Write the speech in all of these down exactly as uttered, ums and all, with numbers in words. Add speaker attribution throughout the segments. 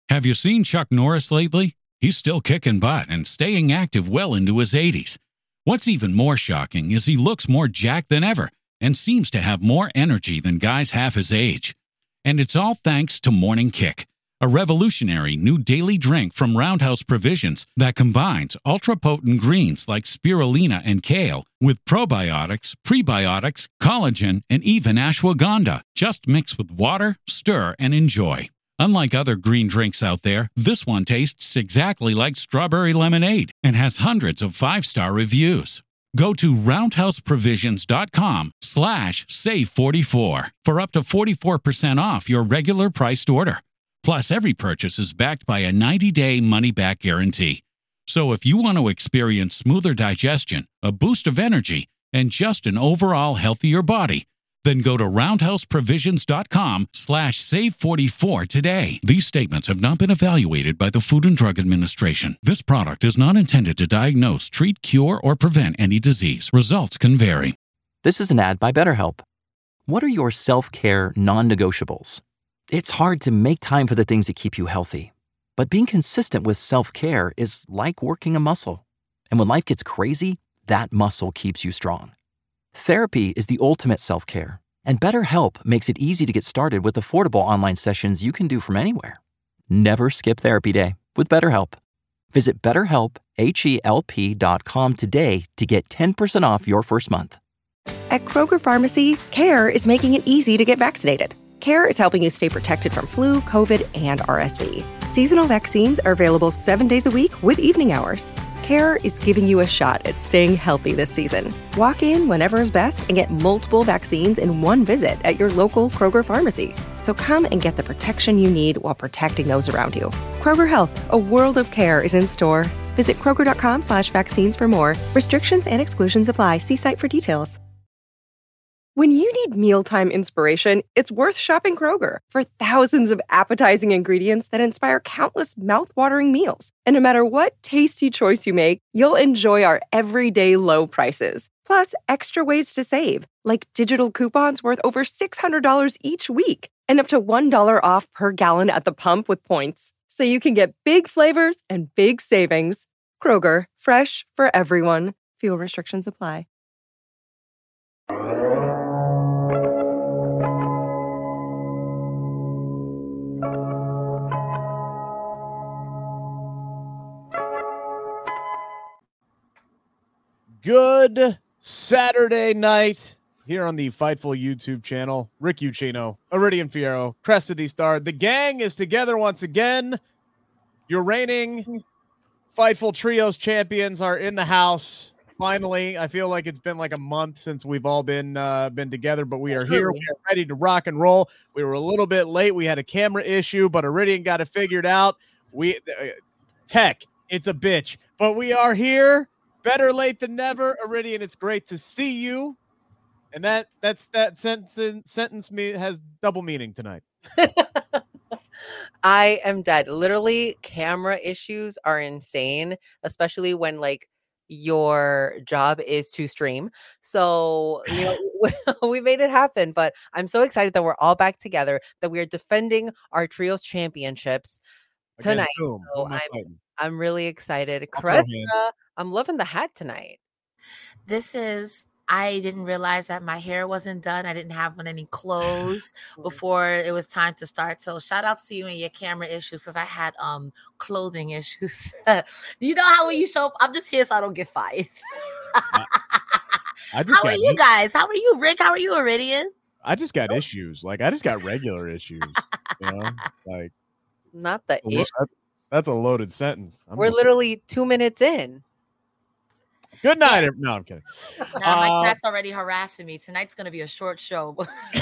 Speaker 1: Have you seen Chuck Norris lately? He's still kicking butt and staying active well into his eighties. What's even more shocking is he looks more jacked than ever and seems to have more energy than guys half his age. And it's all thanks to Morning Kick, a revolutionary new daily drink from Roundhouse Provisions that combines ultra-potent greens like spirulina and kale with probiotics, prebiotics, collagen, and even ashwagandha. Just mix with water, stir, and enjoy. Unlike other green drinks out there, this one tastes exactly like strawberry lemonade and has hundreds of five-star reviews. Go to roundhouseprovisions.com slash save44 for up to forty-four percent off your regular priced order. Plus, every purchase is backed by a ninety-day money-back guarantee. So if you want to experience smoother digestion, a boost of energy, and just an overall healthier body, then go to roundhouseprovisions.com slash save44 today. These statements have not been evaluated by the Food and Drug Administration. This product is not intended to diagnose, treat, cure, or prevent any disease. Results can vary.
Speaker 2: This is an ad by BetterHelp. What are your self-care non-negotiables? It's hard to make time for the things that keep you healthy. But being consistent with self-care is like working a muscle. And when life gets crazy, that muscle keeps you strong. Therapy is the ultimate self-care, and BetterHelp makes it easy to get started with affordable online sessions you can do from anywhere. Never skip therapy day with BetterHelp. Visit betterhelp, H E L P dot com today to get ten percent off your first month.
Speaker 3: At Kroger Pharmacy, CARE is making it easy to get vaccinated. CARE is helping you stay protected from flu, COVID, and R S V. Seasonal vaccines are available seven days a week with evening hours. CARE is giving you a shot at staying healthy this season. Walk in whenever is best and get multiple vaccines in one visit at your local Kroger pharmacy. So come and get the protection you need while protecting those around you. Kroger Health, a world of care is in store. Visit kroger.com slash vaccines for more. Restrictions and exclusions apply. See site for details. When you need mealtime inspiration, it's worth shopping Kroger for thousands of appetizing ingredients that inspire countless mouth-watering meals. And no matter what tasty choice you make, you'll enjoy our everyday low prices. Plus, extra ways to save, like digital coupons worth over six hundred dollars each week and up to one dollar off per gallon at the pump with points. So you can get big flavors and big savings. Kroger, fresh for everyone. Fuel restrictions apply.
Speaker 4: Good Saturday night here on the Fightful YouTube channel. Rick Ucchino, Iridian Fierro, Crest of the Star. The gang is together once again. Your reigning Fightful Trios champions are in the house. Finally, I feel like it's been like a month since we've all been uh, been together, but we are
Speaker 5: That's
Speaker 4: here.
Speaker 5: really-
Speaker 4: We are ready to rock and roll. We were a little bit late. We had a camera issue, but Iridian got it figured out. We uh, tech, it's a bitch, but we are here. Better late than never. Iridian, it's great to see you. And that that's that sentence sentence me has double meaning tonight.
Speaker 5: I am dead. Literally, camera issues are insane, especially when like your job is to stream. So, you know, we made it happen, but I'm so excited that we're all back together, that we are defending our trios championships tonight.
Speaker 4: Against whom? Who
Speaker 5: So
Speaker 4: am I
Speaker 5: I'm
Speaker 4: fighting?
Speaker 5: I'm really excited.
Speaker 4: I'll throw hands.
Speaker 5: Cresta, I'm loving the hat tonight.
Speaker 6: This is, I didn't realize that my hair wasn't done. I didn't have on any clothes before it was time to start. So shout out to you and your camera issues, because I had um clothing issues. Do you know how when you show up, I'm just here so I don't get fired.
Speaker 4: I just
Speaker 6: How
Speaker 4: got
Speaker 6: are you
Speaker 4: is-
Speaker 6: guys? How are you, Rick? How are you, Iridian?
Speaker 4: I just got issues. Like I just got regular issues. You know, like
Speaker 5: Not the
Speaker 4: that's a, lo-
Speaker 5: issue.
Speaker 4: that's- that's a loaded sentence. I'm
Speaker 5: We're
Speaker 4: just-
Speaker 5: literally two minutes in.
Speaker 4: Good night. ev- No, I'm kidding.
Speaker 6: Nah, my
Speaker 4: Uh,
Speaker 6: cat's already harassing me. Tonight's gonna be a short show.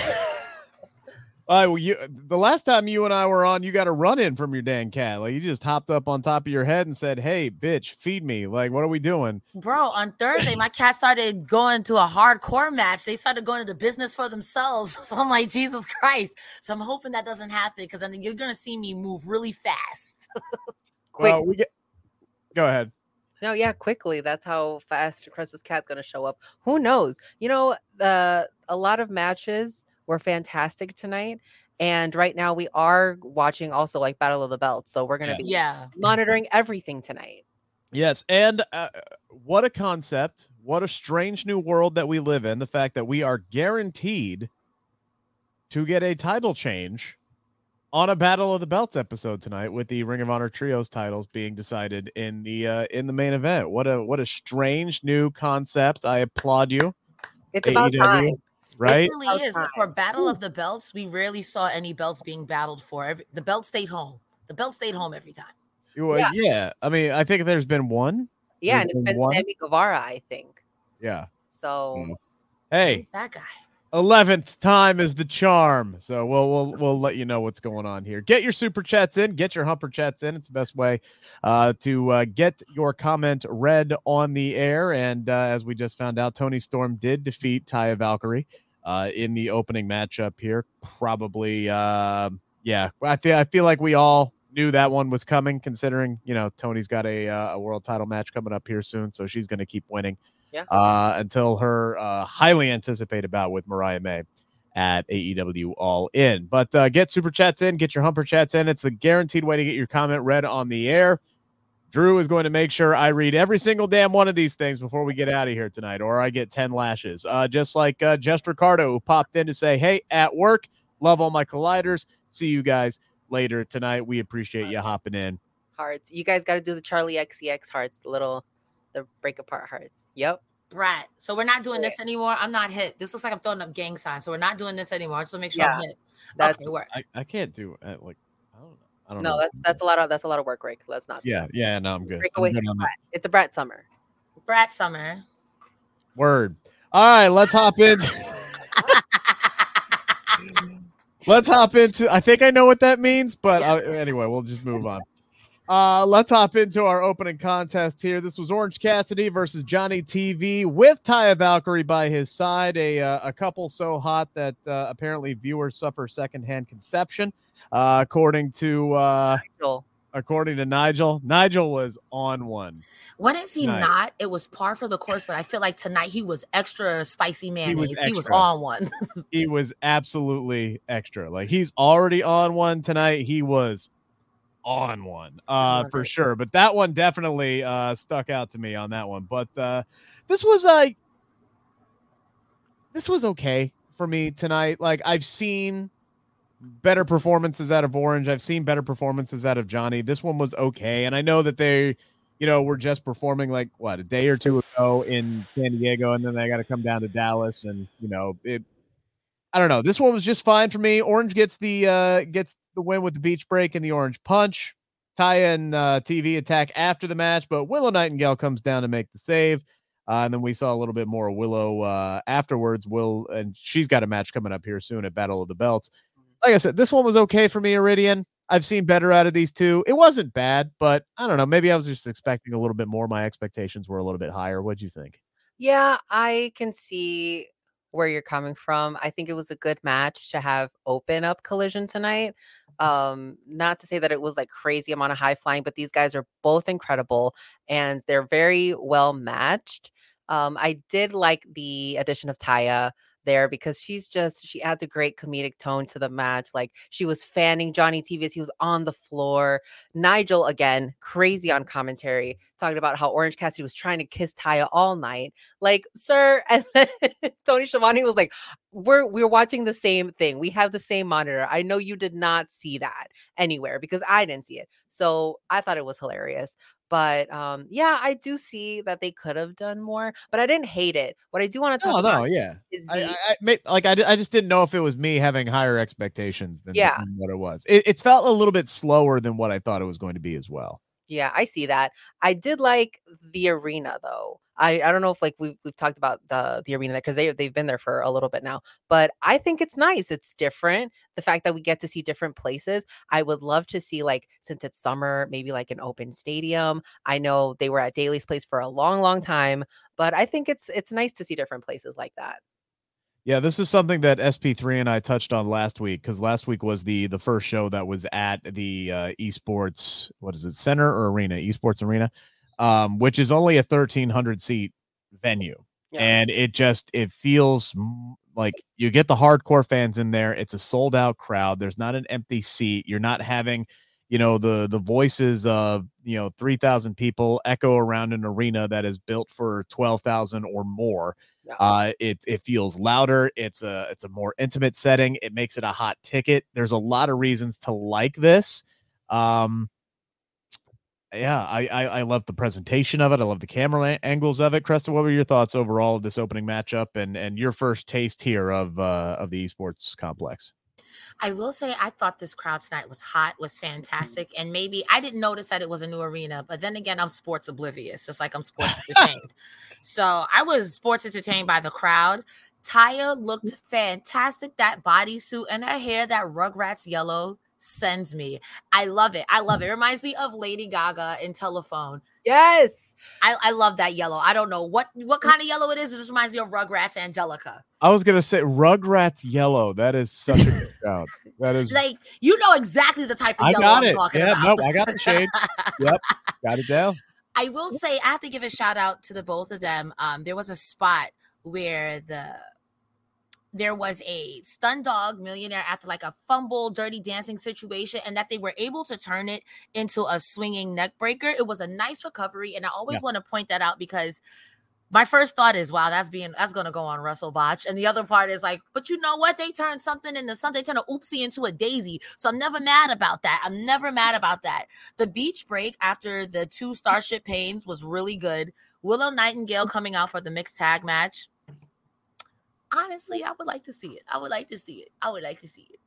Speaker 4: Uh, well, you, the last time you and I were on, you got a run in from your dang cat. Like you just hopped up on top of your head and said, "Hey, bitch, feed me." Like, what are we doing?
Speaker 6: Bro, on Thursday, my cat started going to a hardcore match. They started going into business for themselves. So I'm like, Jesus Christ. So I'm hoping that doesn't happen, because then you're going to see me move really fast.
Speaker 5: Quick.
Speaker 4: Well, we get. Go ahead.
Speaker 5: No, yeah, quickly. That's how fast Cressa's cat's gonna show up. Who knows? You know, the a lot of matches were fantastic tonight, And right now we are watching also like Battle of the Belts. So we're going to
Speaker 4: Yes.
Speaker 5: be
Speaker 6: Yeah.
Speaker 5: monitoring everything tonight.
Speaker 4: Yes, and uh, what a concept. What a strange new world that we live in. The fact that we are guaranteed to get a title change on a Battle of the Belts episode tonight, with the Ring of Honor Trios titles being decided in the uh, in the main event. What a what a strange new concept. I applaud you.
Speaker 5: It's about
Speaker 4: A E W,
Speaker 5: time.
Speaker 4: right?
Speaker 6: It really is.
Speaker 5: Outside.
Speaker 6: For Battle of the Belts, we rarely saw any belts being battled for. Every, the belt stayed home. The belt stayed home every time.
Speaker 4: Well,
Speaker 5: Yeah.
Speaker 4: yeah. I mean, I think there's been one.
Speaker 5: Yeah,
Speaker 4: There's
Speaker 5: and it's
Speaker 4: been
Speaker 5: been
Speaker 4: one.
Speaker 5: Sammy Guevara, I think.
Speaker 4: Yeah.
Speaker 5: So
Speaker 4: Mm. Hey,
Speaker 6: That guy.
Speaker 4: eleventh time is the charm. So we'll we'll we'll let you know what's going on here. Get your super chats in, get your humper chats in. It's the best way uh, to uh, get your comment read on the air. And uh, as we just found out, Tony Storm did defeat Taya Valkyrie uh, in the opening matchup here. Probably, uh, yeah. I feel I feel like we all knew that one was coming, considering you know Tony's got a uh, a world title match coming up here soon, so she's going to keep winning.
Speaker 5: Yeah.
Speaker 4: Uh, until her uh, highly anticipated bout with Mariah May at A E W All In. But uh, get super chats in, get your humper chats in. It's the guaranteed way to get your comment read on the air. Drew is going to make sure I read every single damn one of these things before we get out of here tonight, or I get ten lashes. Uh, just like uh, Just Ricardo, who popped in to say, hey, at work, love all my colliders. See you guys later tonight. We appreciate you hopping in.
Speaker 5: hearts. You guys got to do the Charlie X C X hearts, the little, the break apart hearts. Yep.
Speaker 6: Brat. So we're not doing this anymore. I'm not hip. This looks like I'm throwing up gang signs. So we're not doing this anymore. Just to make sure
Speaker 5: Yeah.
Speaker 6: I'm hip.
Speaker 5: That's
Speaker 6: Okay, work.
Speaker 4: I, I can't do uh, like I don't know. I don't
Speaker 5: no,
Speaker 4: know.
Speaker 5: that's that's a lot of that's a lot of work, Rick. Let's not. do
Speaker 4: Yeah,
Speaker 5: that.
Speaker 4: yeah, no, I'm good.
Speaker 5: Break
Speaker 4: I'm
Speaker 5: away
Speaker 4: good
Speaker 5: from
Speaker 4: on that.
Speaker 5: Brat. It's a Brat summer.
Speaker 6: Brat Summer.
Speaker 4: Word. All right, let's hop in. Let's hop into. I think I know what that means, but uh, anyway, we'll just move on. Uh, let's hop into our opening contest here. This was Orange Cassidy versus Johnny T V with Taya Valkyrie by his side. A uh, a couple so hot that uh, apparently viewers suffer secondhand conception, uh, according to uh,
Speaker 5: Nigel.
Speaker 4: according to Nigel. Nigel was on one.
Speaker 6: When is he
Speaker 4: Nice.
Speaker 6: not? It was par for the course, but I feel like tonight he was extra spicy mayonnaise. He was,
Speaker 4: extra.
Speaker 6: on one.
Speaker 4: He was absolutely extra. Like he's already on one tonight. He was on one uh
Speaker 6: love
Speaker 4: for
Speaker 6: it.
Speaker 4: sure, but that one definitely uh stuck out to me on that one. But uh this was a this was okay for me tonight. Like I've seen better performances out of Orange, I've seen better performances out of Johnny. This one was okay, and I know that they you know were just performing like what a day or two ago in San Diego, and then they got to come down to Dallas, and you know it I don't know. This one was just fine for me. Orange gets the uh, gets the win with the beach break and the orange punch. Taya and uh, T V attack after the match, but Willow Nightingale comes down to make the save. Uh, and then we saw a little bit more of Willow uh, afterwards. Will and she's got a match coming up here soon at Battle of the Belts. Like I said, this one was okay for me, Iridian. I've seen better out of these two. It wasn't bad, but I don't know. Maybe I was just expecting a little bit more. My expectations were a little bit higher. What'd you think?
Speaker 5: Yeah, I can see where you're coming from. I think it was a good match to have open up Collision tonight. Um, not to say that it was like crazy amount of high flying, but these guys are both incredible and they're very well matched. Um, I did like the addition of Taya there because she's just she adds a great comedic tone to the match. Like she was fanning Johnny T V as he was on the floor. Nigel again crazy on commentary talking about how Orange Cassidy was trying to kiss Taya all night. Like, sir, and then Tony Schiavone was like, we're we're watching the same thing. We have the same monitor. I know you did not see that anywhere because I didn't see it. So I thought it was hilarious. But um, yeah, I do see that they could have done more, but I didn't hate it. What I do want to talk
Speaker 4: Oh
Speaker 5: about
Speaker 4: no, yeah.
Speaker 5: is
Speaker 4: I,
Speaker 5: the
Speaker 4: I, I may- like I, I just didn't know if it was me having higher expectations than,
Speaker 5: Yeah.
Speaker 4: than what it was. It, it felt a little bit slower than what I thought it was going to be as well.
Speaker 5: Yeah, I see that. I did like the arena though. I, I don't know if like we've we've talked about the the arena there because they they've been there for a little bit now. But I think it's nice. It's different. The fact that we get to see different places. I would love to see like since it's summer, maybe like an open stadium. I know they were at Daly's place for a long, long time, but I think it's it's nice to see different places like that.
Speaker 4: Yeah, this is something that S P three and I touched on last week because last week was the the first show that was at the uh, esports. What is it, center or arena? Esports arena, um, which is only a thirteen hundred seat venue,
Speaker 5: Yeah.
Speaker 4: and it just it feels m- like you get the hardcore fans in there. It's a sold out crowd. There's not an empty seat. You're not having, you know, the the voices of, you know, three thousand people echo around an arena that is built for twelve thousand or more. Yeah. Uh, it it feels louder. It's a it's a more intimate setting. It makes it a hot ticket. There's a lot of reasons to like this. Um, yeah, I, I I love the presentation of it. I love the camera angles of it. Cresta, what were your thoughts overall of this opening matchup and and your first taste here of uh, of the esports complex?
Speaker 6: I will say I thought this crowd tonight was hot, was fantastic, and maybe I didn't notice that it was a new arena, but then again, I'm sports oblivious, just like I'm sports entertained. So I was sports entertained by the crowd. Taya looked fantastic. That bodysuit and her hair, that Rugrats yellow, sends me. I love it. I love it. It reminds me of Lady Gaga in Telephone.
Speaker 5: Yes.
Speaker 6: I, I love that yellow. I don't know what, what kind of yellow it is. It just reminds me of Rugrats Angelica.
Speaker 4: I was going to say Rugrats yellow. That is such a good shout. That is
Speaker 6: like, you know exactly the type of
Speaker 4: I
Speaker 6: yellow
Speaker 4: got
Speaker 6: I'm
Speaker 4: it.
Speaker 6: talking
Speaker 4: yeah,
Speaker 6: about.
Speaker 4: No, I got the shade. Yep. Got it down.
Speaker 6: I will say, I have to give a shout out to the both of them. Um, there was a spot where the there was a stun dog millionaire after like a fumble, dirty dancing situation, and that they were able to turn it into a swinging neck breaker. It was a nice recovery, and I always yeah. want to point that out because my first thought is, wow, that's being that's going to go on Russell Botch. And the other part is like, but you know what? They turned something into something. They turned a oopsie into a daisy. So I'm never mad about that. I'm never mad about that. The beach break after the two Starship Pains was really good. Willow Nightingale coming out for the mixed tag match. Honestly, I would like to see it. I would like to see it. I would like to see it.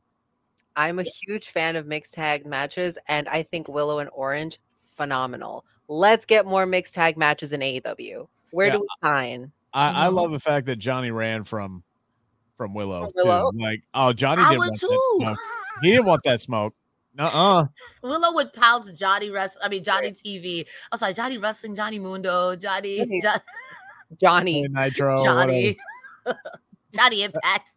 Speaker 5: I'm a huge fan of mixed tag matches, and I think Willow and Orange, phenomenal. Let's get more mixed tag matches in A E W. Where yeah, do we sign?
Speaker 4: I, I love the fact that Johnny ran from from Willow,
Speaker 5: from Willow?
Speaker 4: too. Like, oh, Johnny
Speaker 6: I
Speaker 4: didn't
Speaker 6: would
Speaker 4: want
Speaker 6: too.
Speaker 4: that smoke. He didn't want that smoke. Uh-uh.
Speaker 6: Willow would pound Johnny Wrestling. I mean, Johnny T V. I was like, Johnny Wrestling, Johnny Mundo, Johnny, jo-
Speaker 5: Johnny
Speaker 4: Nitro,
Speaker 6: Johnny. Johnny Impact.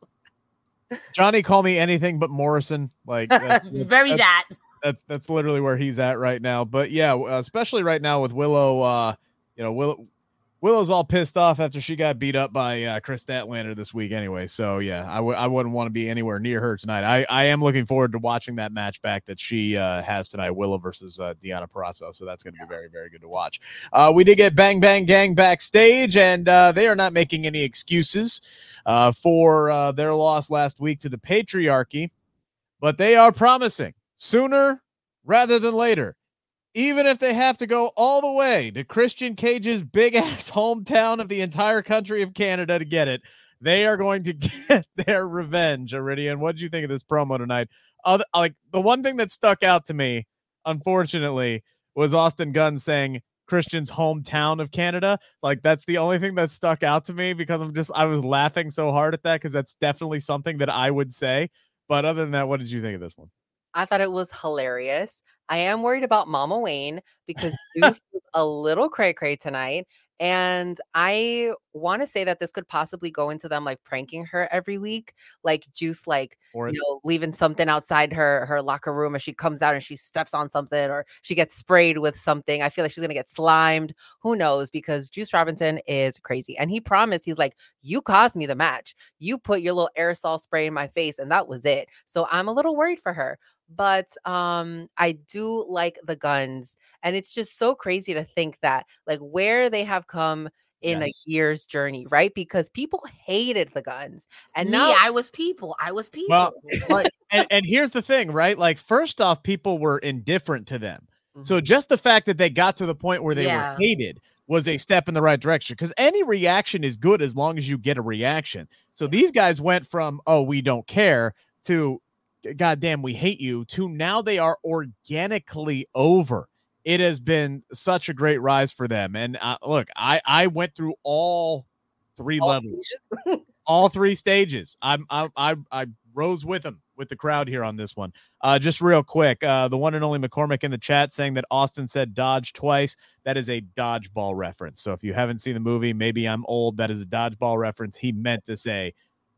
Speaker 4: Johnny, call me anything but Morrison. Like that's,
Speaker 6: very
Speaker 4: that's,
Speaker 6: that.
Speaker 4: That's that's literally where he's at right now. But yeah, especially right now with Willow. Uh, you know, Willow Willow's all pissed off after she got beat up by uh, Chris Statlander this week. Anyway, so yeah, I w- I wouldn't want to be anywhere near her tonight. I I am looking forward to watching that match back that she uh, has tonight, Willow versus uh, Deonna Purrazzo. So that's going to be very very good to watch. Uh, we did get Bang Bang Gang backstage, and uh, they are not making any excuses uh, for uh, their loss last week to the Patriarchy, but they are promising sooner rather than later, even if they have to go all the way to Christian Cage's big-ass hometown of the entire country of Canada to get it, they are going to get their revenge. Iridian, what did you think of this promo tonight? Other, like, the one thing that stuck out to me, unfortunately, was Austin Gunn saying Christian's hometown of Canada. Like, that's the only thing that stuck out to me because I'm just, I was laughing so hard at that because that's definitely something that I would say. But other than that, what did you think of this one?
Speaker 5: I thought it was hilarious. I am worried about Mama Wayne because Juice was a little cray-cray tonight. And I want to say that this could possibly go into them like pranking her every week. Like Juice, like, or you know, leaving something outside her, her locker room, or she comes out and she steps on something, or she gets sprayed with something. I feel like she's going to get slimed. Who knows? Because Juice Robinson is crazy. And he promised, he's like, you caused me the match. You put your little aerosol spray in my face and that was it. So I'm a little worried for her. But um, I do like the Guns, and it's just so crazy to think that like where they have come in yes. a year's journey, right? Because people hated the Guns, and
Speaker 6: Me,
Speaker 5: now
Speaker 6: I was people. I was people.
Speaker 4: Well, like, and, and here's the thing, right? Like, first off, people were indifferent to them, mm-hmm. so just the fact that they got to the point where they yeah. were hated was a step in the right direction. Because any reaction is good as long as you get a reaction. So these guys went from "oh, we don't care" to "God damn, we hate you" to now they are organically over. It has been such a great rise for them. And uh, look, I, I went through all three all levels, all three stages. I'm, I, I, I rose with them, with the crowd here on this one. Uh, just real quick, uh, the one and only McCormick in the chat saying that Austin said dodge twice. That is a dodgeball reference. So if you haven't seen the movie, maybe I'm old. That is a dodgeball reference. He meant to say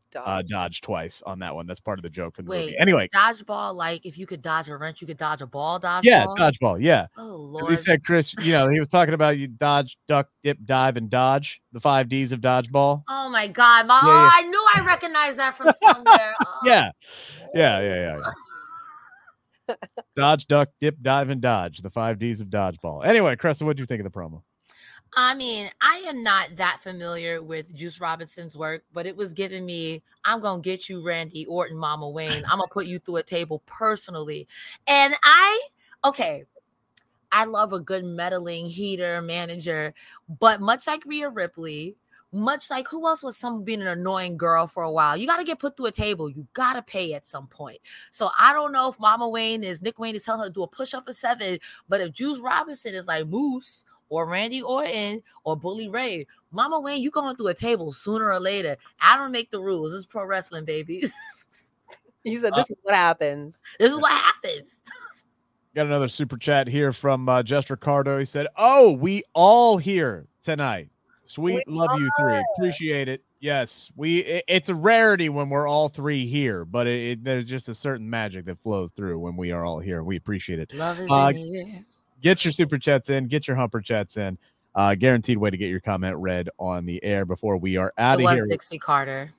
Speaker 4: uh, dodge twice on that one. That's part of the joke from the
Speaker 6: Wait,
Speaker 4: movie. Anyway,
Speaker 6: dodgeball, like if you could dodge a wrench, you could dodge a ball. Dodgeball.
Speaker 4: Yeah, dodgeball. Yeah.
Speaker 6: Oh
Speaker 4: Because he
Speaker 6: Lord.
Speaker 4: said, Chris, you know, he was talking about you dodge, duck, dip, dive, and dodge. The five Ds of dodgeball.
Speaker 6: Oh my God, my,
Speaker 4: Yeah,
Speaker 6: oh,
Speaker 4: yeah.
Speaker 6: I knew I recognized that from somewhere. Oh.
Speaker 4: Yeah. Yeah, yeah, yeah. yeah. Dodge, duck, dip, dive, and dodge. The five Ds of dodgeball. Anyway, Cresta, what do you think of the promo?
Speaker 6: I mean, I am not that familiar with Juice Robinson's work, but it was giving me, I'm going to get you, Randy Orton, Mama Wayne. I'm going to put you through a table personally. And I, okay, I love a good meddling heater manager, but much like Rhea Ripley, much like who else was some being an annoying girl for a while, you got to get put through a table. You got to pay at some point. So I don't know if Mama Wayne is, Nick Wayne is telling her to do a push-up of seven, but if Juice Robinson is like Moose or Randy Orton or Bully Ray, Mama Wayne, you going through a table sooner or later. I don't make the rules. This is pro wrestling, baby.
Speaker 5: You said this uh, is what happens.
Speaker 6: This is what happens.
Speaker 4: Got another super chat here from uh, Jess Ricardo. He said, oh, we all here tonight. Sweet, we love are. you three. Appreciate it. Yes, we. It, it's a rarity when we're all three here, but it, it, there's just a certain magic that flows through when we are all here. We appreciate it.
Speaker 6: Love is
Speaker 4: uh,
Speaker 6: in here.
Speaker 4: Get your super chats in. Get your humper chats in. Uh, guaranteed way to get your comment read on the air before we are out
Speaker 6: it
Speaker 4: of
Speaker 6: was
Speaker 4: here.
Speaker 6: Dixie Carter.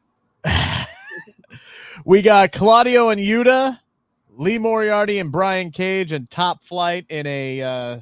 Speaker 4: We got Claudio and Yuta, Lee Moriarty and Brian Cage, and Top Flight in a uh,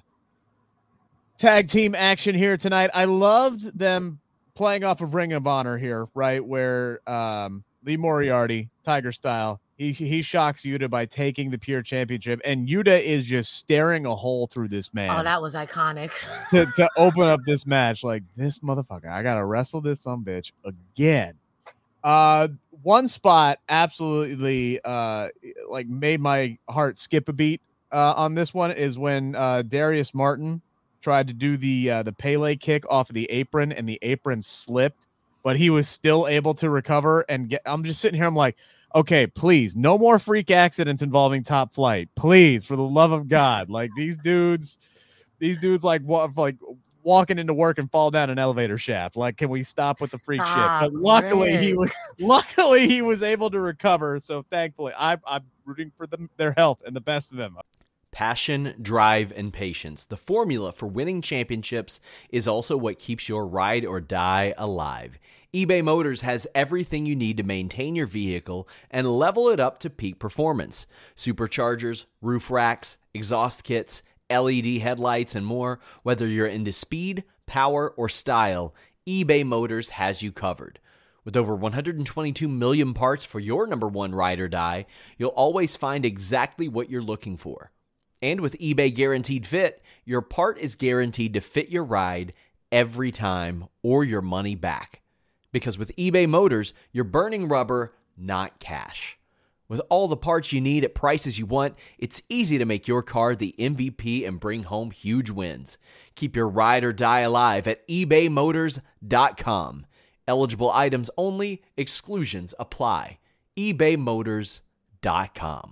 Speaker 4: tag team action here tonight. I loved them playing off of Ring of Honor here, right? Where um, Lee Moriarty, Tiger Style, he he shocks Yuta by taking the Pure Championship, and Yuta is just staring a hole through this man.
Speaker 6: Oh, that was iconic.
Speaker 4: to, to open up this match, like, this motherfucker, I gotta wrestle this son bitch again. Uh, one spot absolutely uh like made my heart skip a beat uh, on this one is when uh, Darius Martin tried to do the uh, the Pele kick off of the apron, and the apron slipped, but he was still able to recover and get. I'm just sitting here. I'm like, okay, please, no more freak accidents involving Top Flight, please, for the love of God. Like these dudes, these dudes like wa- like walking into work and fall down an elevator shaft. Like, can we stop with the freak
Speaker 6: Stop,
Speaker 4: shit? But luckily,
Speaker 6: Rick.
Speaker 4: he was luckily he was able to recover. So thankfully, I, I'm rooting for them, their health, and the best of them.
Speaker 7: Passion, drive, and patience. The formula for winning championships is also what keeps your ride or die alive. eBay Motors has everything you need to maintain your vehicle and level it up to peak performance. Superchargers, roof racks, exhaust kits, L E D headlights, and more. Whether you're into speed, power, or style, eBay Motors has you covered. With over one hundred twenty-two million parts for your number one ride or die, you'll always find exactly what you're looking for. And with eBay Guaranteed Fit, your part is guaranteed to fit your ride every time or your money back. Because with eBay Motors, you're burning rubber, not cash. With all the parts you need at prices you want, it's easy to make your car the M V P and bring home huge wins. Keep your ride or die alive at ebay motors dot com. Eligible items only, exclusions apply. ebay motors dot com.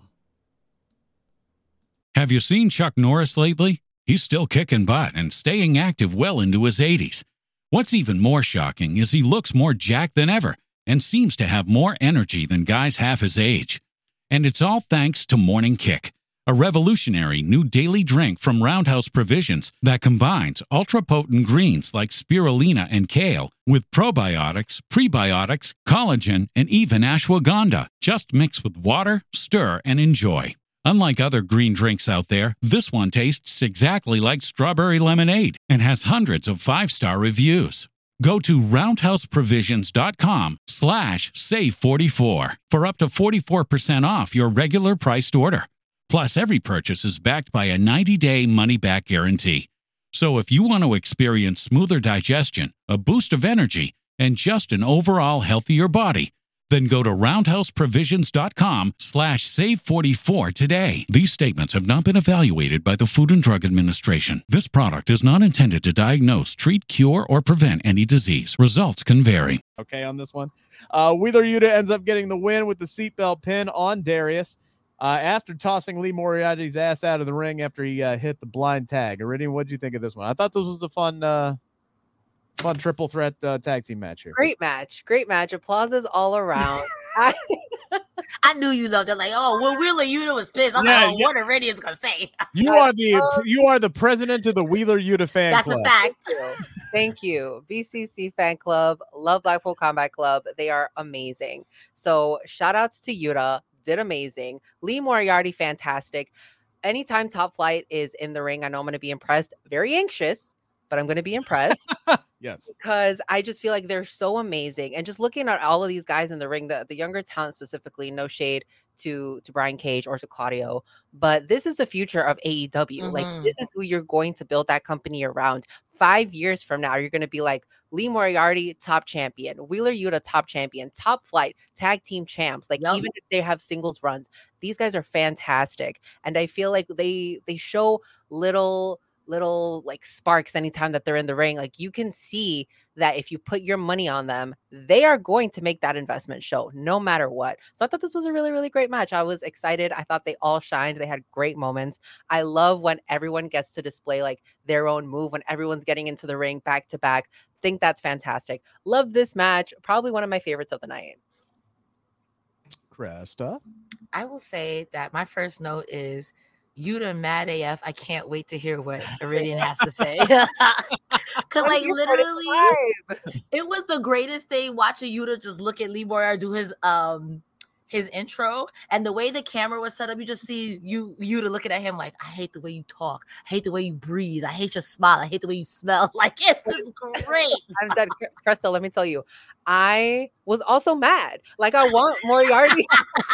Speaker 1: Have you seen Chuck Norris lately? He's still kicking butt and staying active well into his eighties. What's even more shocking is he looks more jacked than ever and seems to have more energy than guys half his age. And it's all thanks to Morning Kick, a revolutionary new daily drink from Roundhouse Provisions that combines ultra-potent greens like spirulina and kale with probiotics, prebiotics, collagen, and even ashwagandha. Just mix with water, stir, and enjoy. Unlike other green drinks out there, this one tastes exactly like strawberry lemonade and has hundreds of five-star reviews. Go to roundhouseprovisions.com slash save 44 for up to forty-four percent off your regular priced order. Plus, every purchase is backed by a ninety-day money-back guarantee. So if you want to experience smoother digestion, a boost of energy, and just an overall healthier body, then go to roundhouseprovisions.com slash save 44 today. These statements have not been evaluated by the Food and Drug Administration. This product is not intended to diagnose, treat, cure, or prevent any disease. Results can vary.
Speaker 4: Okay, on this one. Uh, Wheeler Yuta ends up getting the win with the seatbelt pin on Darius uh, after tossing Lee Moriarty's ass out of the ring after he uh, hit the blind tag. Iridian, what did you think of this one? I thought this was a fun, uh, fun triple threat uh, tag team match here.
Speaker 5: Great match. Great match. Applauses all around. I,
Speaker 6: I knew you loved it. Like, oh, well, Wheeler Yuta was pissed. I'm
Speaker 4: Yeah,
Speaker 6: like, oh,
Speaker 4: yeah.
Speaker 6: what are Radiant's gonna say?
Speaker 4: You are the you are the president of the Wheeler Yuta fan
Speaker 6: That's
Speaker 4: club.
Speaker 6: a fact.
Speaker 5: Thank you. Thank you. B C C fan club. Love Blackpool Combat Club. They are amazing. So shout outs to Yuta. Did amazing. Lee Moriarty, fantastic. Anytime Top Flight is in the ring, I know I'm going to be impressed. Very anxious, but I'm going to be impressed.
Speaker 4: Yes.
Speaker 5: Because I just feel like they're so amazing. And just looking at all of these guys in the ring, the, the younger talent specifically, no shade to, to Brian Cage or to Claudio, but this is the future of A E W.
Speaker 6: Mhm.
Speaker 5: Like, this is who you're going to build that company around. Five years from now, you're going to be like Lee Moriarty, top champion, Wheeler Yuta, top champion, Top Flight, tag team champs. Like,
Speaker 6: Yep.
Speaker 5: even if they have singles runs, these guys are fantastic. And I feel like they they show little little like sparks anytime that they're in the ring. Like, you can see that if you put your money on them, they are going to make that investment show no matter what. So I thought this was a really, really great match. I was excited. I thought they all shined. They had great moments. I love when everyone gets to display like their own move, when everyone's getting into the ring back to back. Think that's fantastic. Love this match. Probably one of my favorites of the night.
Speaker 4: Cresta.
Speaker 6: I will say that my first note is Yuta mad A F. I can't wait to hear what Iridian has to say. Because, like, literally, it was the greatest thing watching Yuta just look at Lee Moriarty do his um his intro, and the way the camera was set up, you just see you Yuta looking at him like, I hate the way you talk, I hate the way you breathe, I hate your smile, I hate the way you smell. Like, it was great.
Speaker 5: I'm done. Cresta, let me tell you, I was also mad. Like, I want Moriarty.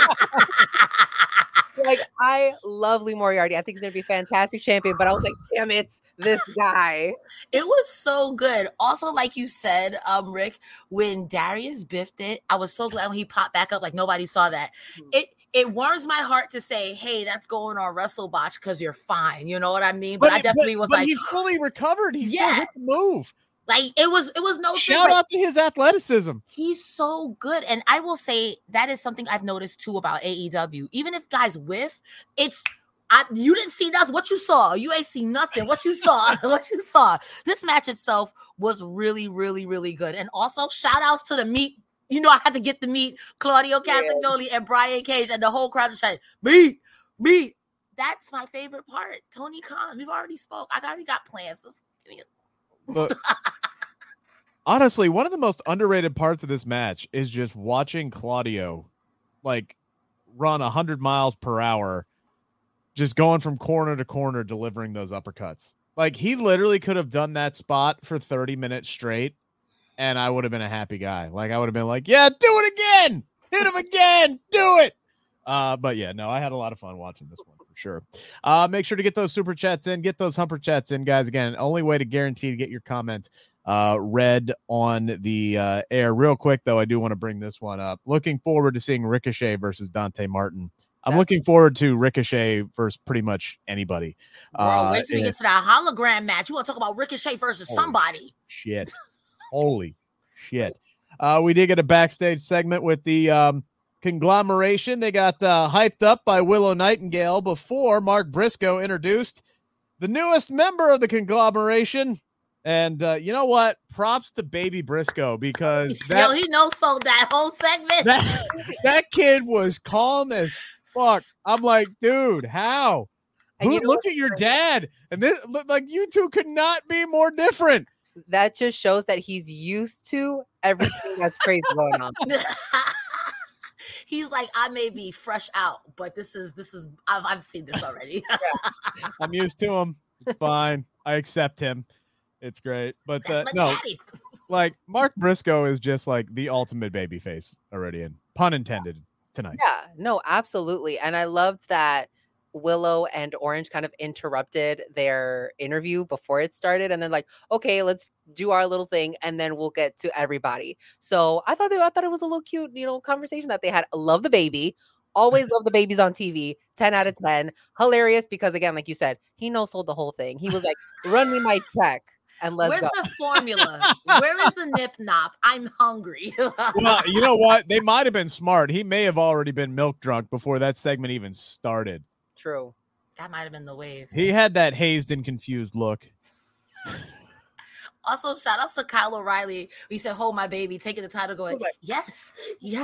Speaker 5: Like, I love Lee Moriarty. I think he's gonna be a fantastic champion, but I was like, damn it, this guy.
Speaker 6: It was so good. Also, like you said, um, Rick, when Darius biffed it, I was so glad when he popped back up like nobody saw that.
Speaker 5: Mhm.
Speaker 6: It it warms my heart to say, hey, that's going on WrestleBotch because you're fine. You know what I mean? But, I
Speaker 4: he-
Speaker 6: definitely was
Speaker 4: but
Speaker 6: like,
Speaker 4: he fully recovered. He still
Speaker 6: Yeah.
Speaker 4: hit the move.
Speaker 6: like it was it was no thing,
Speaker 4: Shout
Speaker 6: like,
Speaker 4: out to his athleticism.
Speaker 6: he's so good. And I will say that is something I've noticed too about A E W. Even if guys whiff, it's I, you didn't see nothing. What you saw, you ain't see nothing. What you saw, what you saw. This match itself was really, really, really good. And also, shout outs to the meat. You know, I had to get the meat. Claudio
Speaker 5: Yeah.
Speaker 6: Castagnoli and Brian Cage, and the whole crowd just said, meat, meat. That's my favorite part. Tony Khan, we've already spoke. I already got plans. Let's give me a
Speaker 4: Look, honestly, one of the most underrated parts of this match is just watching Claudio like run one hundred miles per hour, just going from corner to corner, delivering those uppercuts. Like, he literally could have done that spot for thirty minutes straight, and I would have been a happy guy. Like, I would have been like, yeah, do it again. Hit him again. Do it. Uh, but yeah, no, I had a lot of fun watching this one for sure. Uh, make sure to get those super chats in, get those humper chats in, guys. Again, only way to guarantee to get your comment uh, read on the uh, air. Real quick, though, I do want to bring this one up. Looking forward to seeing Ricochet versus Dante Martin. I'm
Speaker 5: That's-
Speaker 4: looking forward to Ricochet versus pretty much anybody.
Speaker 6: Bro,
Speaker 4: Uh,
Speaker 6: wait till we
Speaker 4: and-
Speaker 6: get to that hologram match. You want to talk about Ricochet versus
Speaker 4: Holy
Speaker 6: somebody?
Speaker 4: Shit. Holy shit. Uh, we did get a backstage segment with the um, conglomeration. They got uh, hyped up by Willow Nightingale before Mark Briscoe introduced the newest member of the conglomeration. And uh, you know what? Props to Baby Briscoe, because that,
Speaker 6: Yo, he no sold that whole segment.
Speaker 4: that, that kid was calm as fuck. I'm like, dude, how?
Speaker 5: And
Speaker 4: Who,
Speaker 5: you know
Speaker 4: look
Speaker 5: what's
Speaker 4: at your
Speaker 5: great?
Speaker 4: dad. And this, look, like, you two could not be more different.
Speaker 5: That just shows that he's used to everything that's crazy going on.
Speaker 6: He's like, I may be fresh out, but this is this is I've I've seen this already.
Speaker 4: I'm used to him. It's fine. I accept him. It's great. But uh,
Speaker 6: That's my
Speaker 4: no,
Speaker 6: daddy.
Speaker 4: like, Mark Briscoe is just like the ultimate baby face already, in pun intended, tonight.
Speaker 5: Yeah, no, absolutely. And I loved that Willow and Orange kind of interrupted their interview before it started, and then like, okay, let's do our little thing, and then we'll get to everybody. So I thought they, I thought it was a little cute, you know, conversation that they had. Love the baby. Always love the babies on T V. ten out of ten. Hilarious because, again, like you said, he no sold the whole thing. He was like, run me my check and let's
Speaker 6: Where's
Speaker 5: go.
Speaker 6: the formula? Where is the nip nop? I'm hungry.
Speaker 4: Well, you know what? They might have been smart. He may have already been milk drunk before that segment even started.
Speaker 5: True.
Speaker 6: That might have been the wave.
Speaker 4: He had that hazed and confused look.
Speaker 6: Also, shout out to Kyle O'Reilly. He said, "Hold my baby," taking the title, going,
Speaker 4: like,
Speaker 6: "Yes, yes."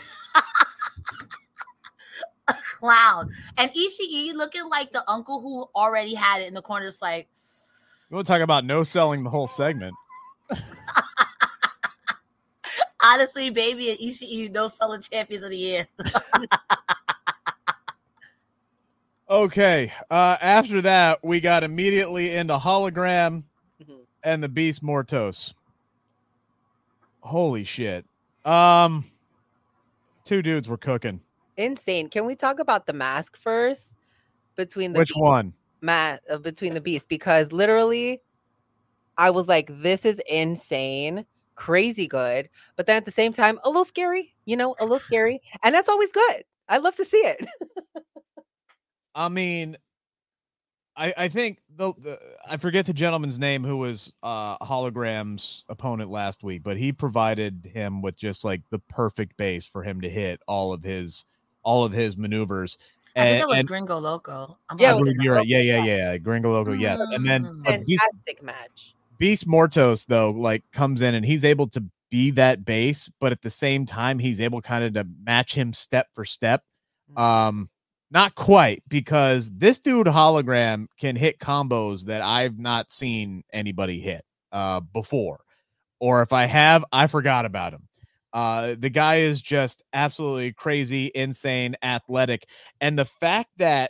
Speaker 6: A clown. And Ishii looking like the uncle who already had it in the corner, just like.
Speaker 4: You want to talk about no selling the whole segment?
Speaker 6: Honestly, baby and Ishii, no selling champions of the year.
Speaker 4: Okay. Uh, after that, we got immediately into Hologram
Speaker 5: Mhm.
Speaker 4: and the Beast Mortos. Holy shit. Um, two dudes were cooking.
Speaker 5: Insane. Can we talk about the mask first? Between the
Speaker 4: Which
Speaker 5: beast,
Speaker 4: one?
Speaker 5: ma- uh, between the beast, because literally, I was like, "This is insane, crazy good," but then at the same time, a little scary. You know, a little scary, and that's always good. I love to see it.
Speaker 4: I mean, I I think the, the I forget the gentleman's name who was uh Hologram's opponent last week, but he provided him with just like the perfect base for him to hit all of his all of his maneuvers.
Speaker 6: I think
Speaker 4: And,
Speaker 6: that was
Speaker 4: and
Speaker 6: Gringo Loco. I'm
Speaker 5: Yeah,
Speaker 4: I
Speaker 5: it was
Speaker 4: believe you're right.
Speaker 5: Gringo
Speaker 4: Yeah,
Speaker 5: Loco,
Speaker 4: yeah, yeah. Gringo Loco, yes. And then
Speaker 6: Mm.
Speaker 4: but Beast,
Speaker 5: fantastic match.
Speaker 4: Beast Mortos though, like comes in and he's able to be that base, but at the same time, he's able kind of to match him step for step. Um, not quite, because this dude Hologram can hit combos that I've not seen anybody hit uh before, or if I have, I forgot about him. Uh, the guy is just absolutely crazy, insane, athletic, and the fact that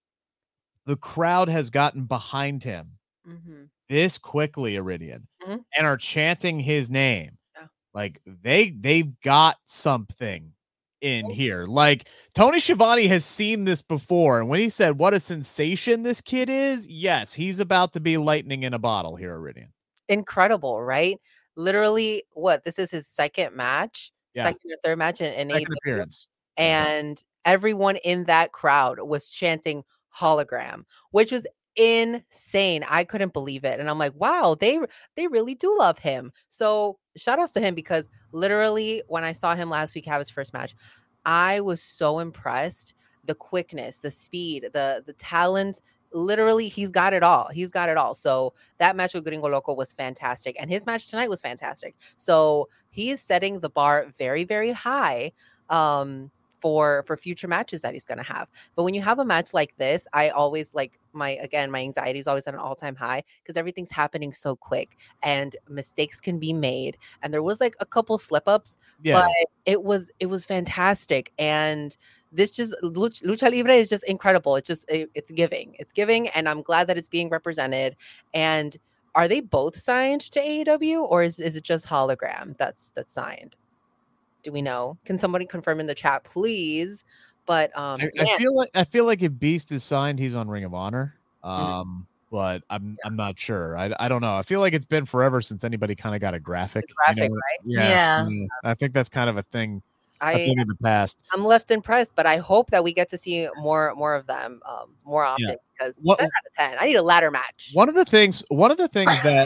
Speaker 4: the crowd has gotten behind him
Speaker 5: Mhm.
Speaker 4: this quickly, Iridian,
Speaker 5: Mhm.
Speaker 4: and are chanting his name,
Speaker 5: Yeah.
Speaker 4: like they they've got something in here. Like Tony Schiavone has seen this before, and when he said what a sensation this kid is, yes, he's about to be lightning in a bottle here, Iridian.
Speaker 5: Incredible, right? Literally, what, this is his second match,
Speaker 4: Yeah.
Speaker 5: second or third match in, in
Speaker 4: Second
Speaker 5: A E W,
Speaker 4: appearance. Yeah.
Speaker 5: and everyone in that crowd was chanting Hologram, which was insane. I couldn't believe it, and I'm like, wow, they they really do love him. So shout outs to him, because literally when I saw him last week have his first match, I was so impressed. The quickness, the speed, the the talent. Literally, he's got it all. He's got it all. So that match with Gringo Loco was fantastic, and his match tonight was fantastic. So he is setting the bar very, very high um, for for future matches that he's going to have. But when you have a match like this, I always like my again my anxiety is always at an all time high, because everything's happening so quick and mistakes can be made. And there was like a couple slip ups,
Speaker 4: Yeah.
Speaker 5: but it was it was fantastic. And this just lucha, lucha libre is just incredible. It's just it, it's giving, it's giving, and I'm glad that it's being represented. And are they both signed to A E W, or is, is it just Hologram that's that's signed? Do we know? Can somebody confirm in the chat, please? But um,
Speaker 4: I, I
Speaker 5: man,
Speaker 4: feel like I feel like if Beast is signed, he's on Ring of Honor.
Speaker 5: Mhm.
Speaker 4: Um, but I'm I'm not sure. I I don't know. I feel like it's been forever since anybody kind of got a graphic.
Speaker 5: The graphic,
Speaker 4: you know?
Speaker 5: right?
Speaker 6: Yeah.
Speaker 4: mm, I think that's kind of a thing. A
Speaker 5: I
Speaker 4: thing in the past.
Speaker 5: I'm left impressed, but I hope that we get to see more more of them um, more often,
Speaker 4: Yeah.
Speaker 5: because
Speaker 4: What-
Speaker 5: ten out of ten. I need a ladder match.
Speaker 4: One of the things, one of the things that,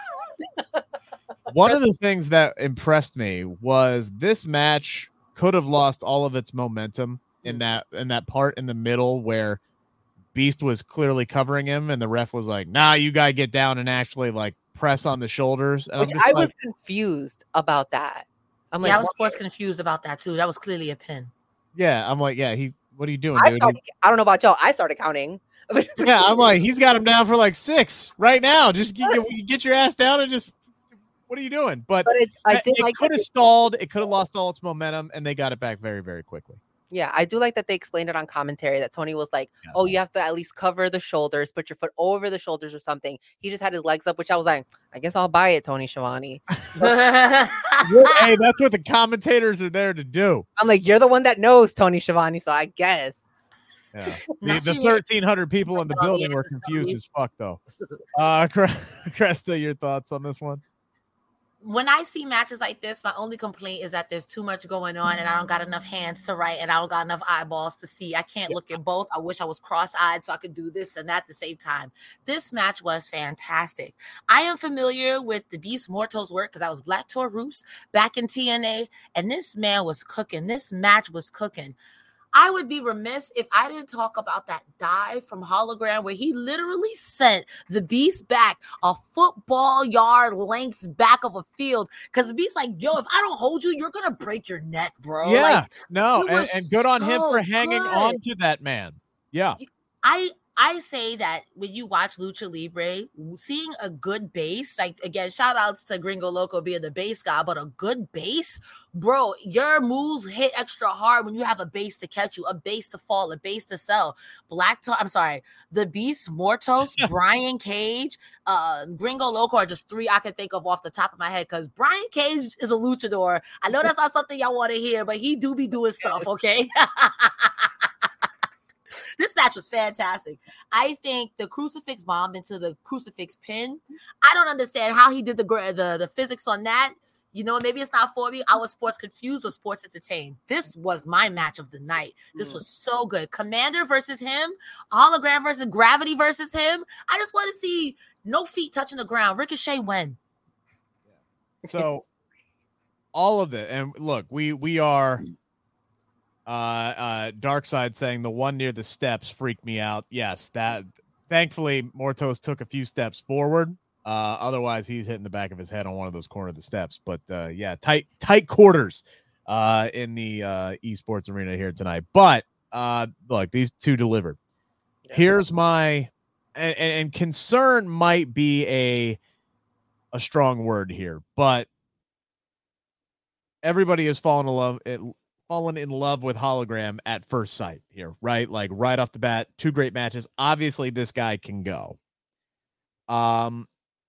Speaker 4: one of the things that impressed me was this match could have lost all of its momentum in
Speaker 5: Mm.
Speaker 4: that in that part in the middle where Beast was clearly covering him, and the ref was like, "Nah, you gotta get down and actually like press on the shoulders." And
Speaker 5: Which
Speaker 4: I'm just
Speaker 5: I
Speaker 4: like,
Speaker 5: was confused about that. I'm
Speaker 6: Yeah, I
Speaker 5: like,
Speaker 6: was
Speaker 5: why?
Speaker 6: sports confused about that too. That was clearly a pin.
Speaker 4: "Yeah," I'm like, "Yeah, he. What are you doing,
Speaker 5: I
Speaker 4: dude?"
Speaker 5: started. I don't know about y'all. I started counting.
Speaker 4: Yeah, I'm like, he's got him down for like six right now. Just get, get your ass down and just. What are you doing? But,
Speaker 5: But it, I
Speaker 4: it,
Speaker 5: did
Speaker 4: it
Speaker 5: like
Speaker 4: could
Speaker 5: that
Speaker 4: have
Speaker 5: they-
Speaker 4: stalled. It could have lost all its momentum, and they got it back very, very quickly.
Speaker 5: Yeah, I do like that they explained it on commentary, that Tony was like,
Speaker 4: Yeah.
Speaker 5: "Oh, you have to at least cover the shoulders, put your foot over the shoulders or something." He just had his legs up, which I was like, "I guess I'll buy it, Tony Schiavone."
Speaker 4: Hey, that's what the commentators are there to do.
Speaker 5: I'm like, "You're the one that knows, Tony Schiavone, so I guess."
Speaker 4: Yeah.
Speaker 6: Now
Speaker 4: The, the
Speaker 6: she-
Speaker 4: thirteen hundred people in the
Speaker 6: Oh,
Speaker 4: building
Speaker 6: yeah,
Speaker 4: were
Speaker 6: this is
Speaker 4: confused
Speaker 6: funny.
Speaker 4: as fuck, though. Uh, Cre- Cresta, your thoughts on this one?
Speaker 6: When I see matches like this, my only complaint is that there's too much going on and I don't got enough hands to write and I don't got enough eyeballs to see. I can't look at both. I wish I was cross-eyed so I could do this and that at the same time. This match was fantastic. I am familiar with the Beast Mortos work because I was Black Taurus back in T N A, and this man was cooking. This match was cooking. I would be remiss if I didn't talk about that dive from Hologram where he literally sent the Beast back a football yard length back of a field. Because the Beast like, yo, if I don't hold you, you're going to break your neck, bro.
Speaker 4: Yeah,
Speaker 6: like,
Speaker 4: no, and, and good on him for hanging
Speaker 6: good.
Speaker 4: on to that man. Yeah.
Speaker 6: I I say that when you watch Lucha Libre, seeing a good base, like, again, shout outs to Gringo Loco being the base guy, but a good base, bro, your moves hit extra hard when you have a base to catch you, a base to fall, a base to sell. Black, to- I'm sorry, the Beast, Mortos, Brian Cage, uh, Gringo Loco are just three I can think of off the top of my head because Brian Cage is a luchador. I know that's not something y'all want to hear, but he do be doing stuff, okay? This match was fantastic. I think the crucifix bomb into the crucifix pin. I don't understand how he did the the, the physics on that. You know, maybe it's not for me. I was sports confused, but sports entertained. This was my match of the night. This was so good. Commander versus him, Hologram versus Gravity versus him. I just want to see no feet touching the ground. Ricochet win.
Speaker 4: So all of it, and look, we we are. Uh, uh, Dark Side saying the one near the steps freaked me out. Yes, that thankfully Mortos took a few steps forward. Uh, otherwise he's hitting the back of his head on one of those corner of the steps. But uh, yeah, tight tight quarters uh, in the uh, esports arena here tonight. But uh, look, these two delivered. Yeah. Here's my and, and concern might be a a strong word here, but everybody has fallen in love. It, fallen in love with Hologram at first sight here, right? Like right off the bat, two great matches. Obviously, this guy can go. Um,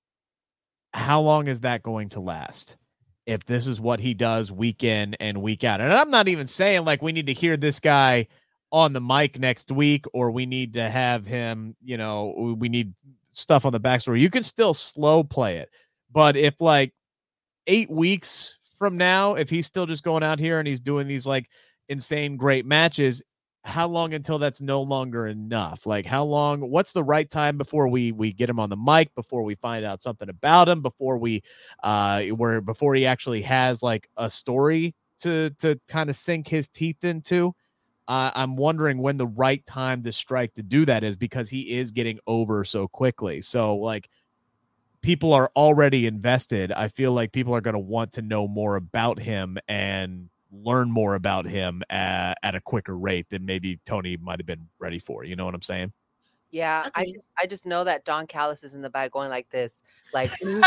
Speaker 4: how long is that going to last? If this is what he does week in and week out. And I'm not even saying like we need to hear this guy on the mic next week, or we need to have him, you know, we need stuff on the backstory. You can still slow play it. But if like eight weeks from now, if he's still just going out here and he's doing these like insane great matches, how long until that's no longer enough? Like how long, what's the right time before we we get him on the mic, before we find out something about him, before we uh where before he actually has like a story to to kind of sink his teeth into? uh, I'm wondering when the right time to strike to do that is, because he is getting over so quickly. So like people are already invested. I feel like people are going to want to know more about him and learn more about him at, at a quicker rate than maybe Tony might have been ready for. You know what I'm saying?
Speaker 5: Yeah, I just, I just know that Don Callis is in the back going like this. Like,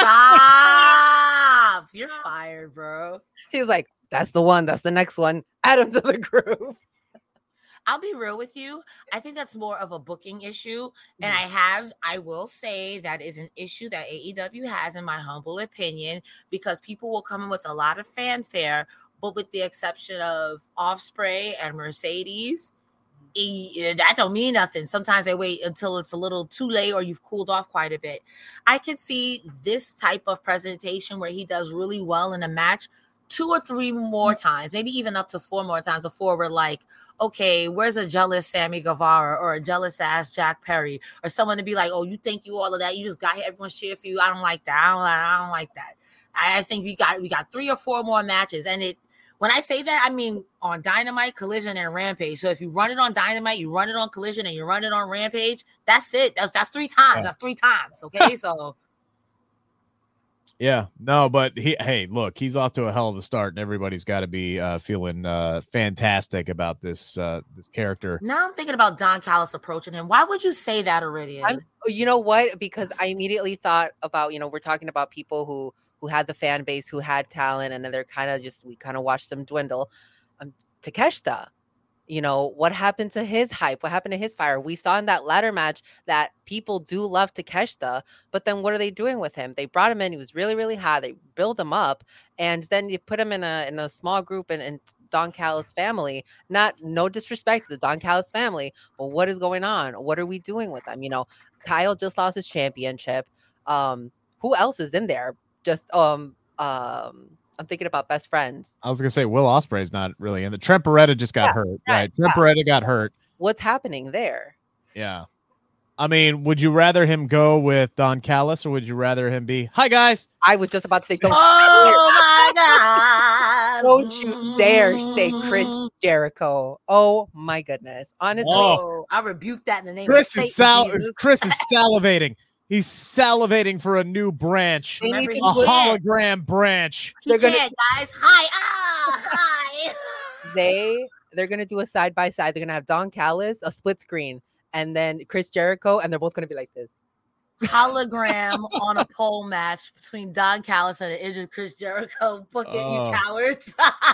Speaker 6: stop! You're fired, bro.
Speaker 5: He's like, that's the one. That's the next one. Add him to the group.
Speaker 6: I'll be real with you. I think that's more of a booking issue. And I have, I will say that is an issue that A E W has, in my humble opinion, because people will come in with a lot of fanfare, but with the exception of Ospreay and Mercedes, it, that don't mean nothing. Sometimes they wait until it's a little too late or you've cooled off quite a bit. I could see this type of presentation where he does really well in a match two or three more times, maybe even up to four more times before we're like, okay, where's a jealous Sammy Guevara or a jealous ass Jack Perry, or someone to be like, oh, you think you all of that? You just got everyone's cheer for you. I don't like that. I don't, I don't like that. I, I think we got we got three or four more matches. And it when I say that, I mean on Dynamite, Collision, and Rampage. So if you run it on Dynamite, you run it on Collision, and you run it on Rampage, that's it. That's that's three times. Yeah. That's three times. Okay, so.
Speaker 4: Yeah, no, but he, hey, look, he's off to a hell of a start, and everybody's got to be uh, feeling uh, fantastic about this uh, this character.
Speaker 6: Now I'm thinking about Don Callis approaching him. Why would you say that already?
Speaker 5: I'm, you know what? Because I immediately thought about, you know, we're talking about people who who had the fan base, who had talent, and then they're kind of just, we kind of watched them dwindle. Um, Takeshita. You know, what happened to his hype? What happened to his fire? We saw in that ladder match that people do love Takeshita, but then what are they doing with him? They brought him in. He was really, really high. They build him up, and then you put him in a in a small group and, and Don Callis family. Not no disrespect to the Don Callis family, but what is going on? What are we doing with them? You know, Kyle just lost his championship. Um, who else is in there? Just um um. I'm thinking about best friends.
Speaker 4: I was gonna say Will Ospreay's not really in the. Trent Beretta just got yeah, hurt, right? right? Trent yeah. Beretta got hurt.
Speaker 5: What's happening there?
Speaker 4: Yeah, I mean, would you rather him go with Don Callis, or would you rather him be? Hi guys.
Speaker 5: I was just about to say. Don't
Speaker 6: oh my God.
Speaker 5: Don't you dare say Chris Jericho. Oh my goodness. Honestly,
Speaker 6: Oh, I rebuke that in the name
Speaker 4: Chris
Speaker 6: of Satan,
Speaker 4: is sal-
Speaker 6: Jesus.
Speaker 4: Chris is salivating. He's salivating for a new branch,
Speaker 5: They need
Speaker 6: Remember,
Speaker 5: to
Speaker 6: he
Speaker 4: a
Speaker 5: do it.
Speaker 6: can't.
Speaker 4: hologram branch.
Speaker 6: He
Speaker 5: They're gonna-
Speaker 6: can't, guys. Hi. Ah, hi.
Speaker 5: they they're gonna do a side by side. They're gonna have Don Callis, a split screen, and then Chris Jericho, and they're both gonna be like this.
Speaker 6: Hologram on a pole match between Don Callis and the injured Chris Jericho. Book it,
Speaker 4: Oh.
Speaker 6: you cowards.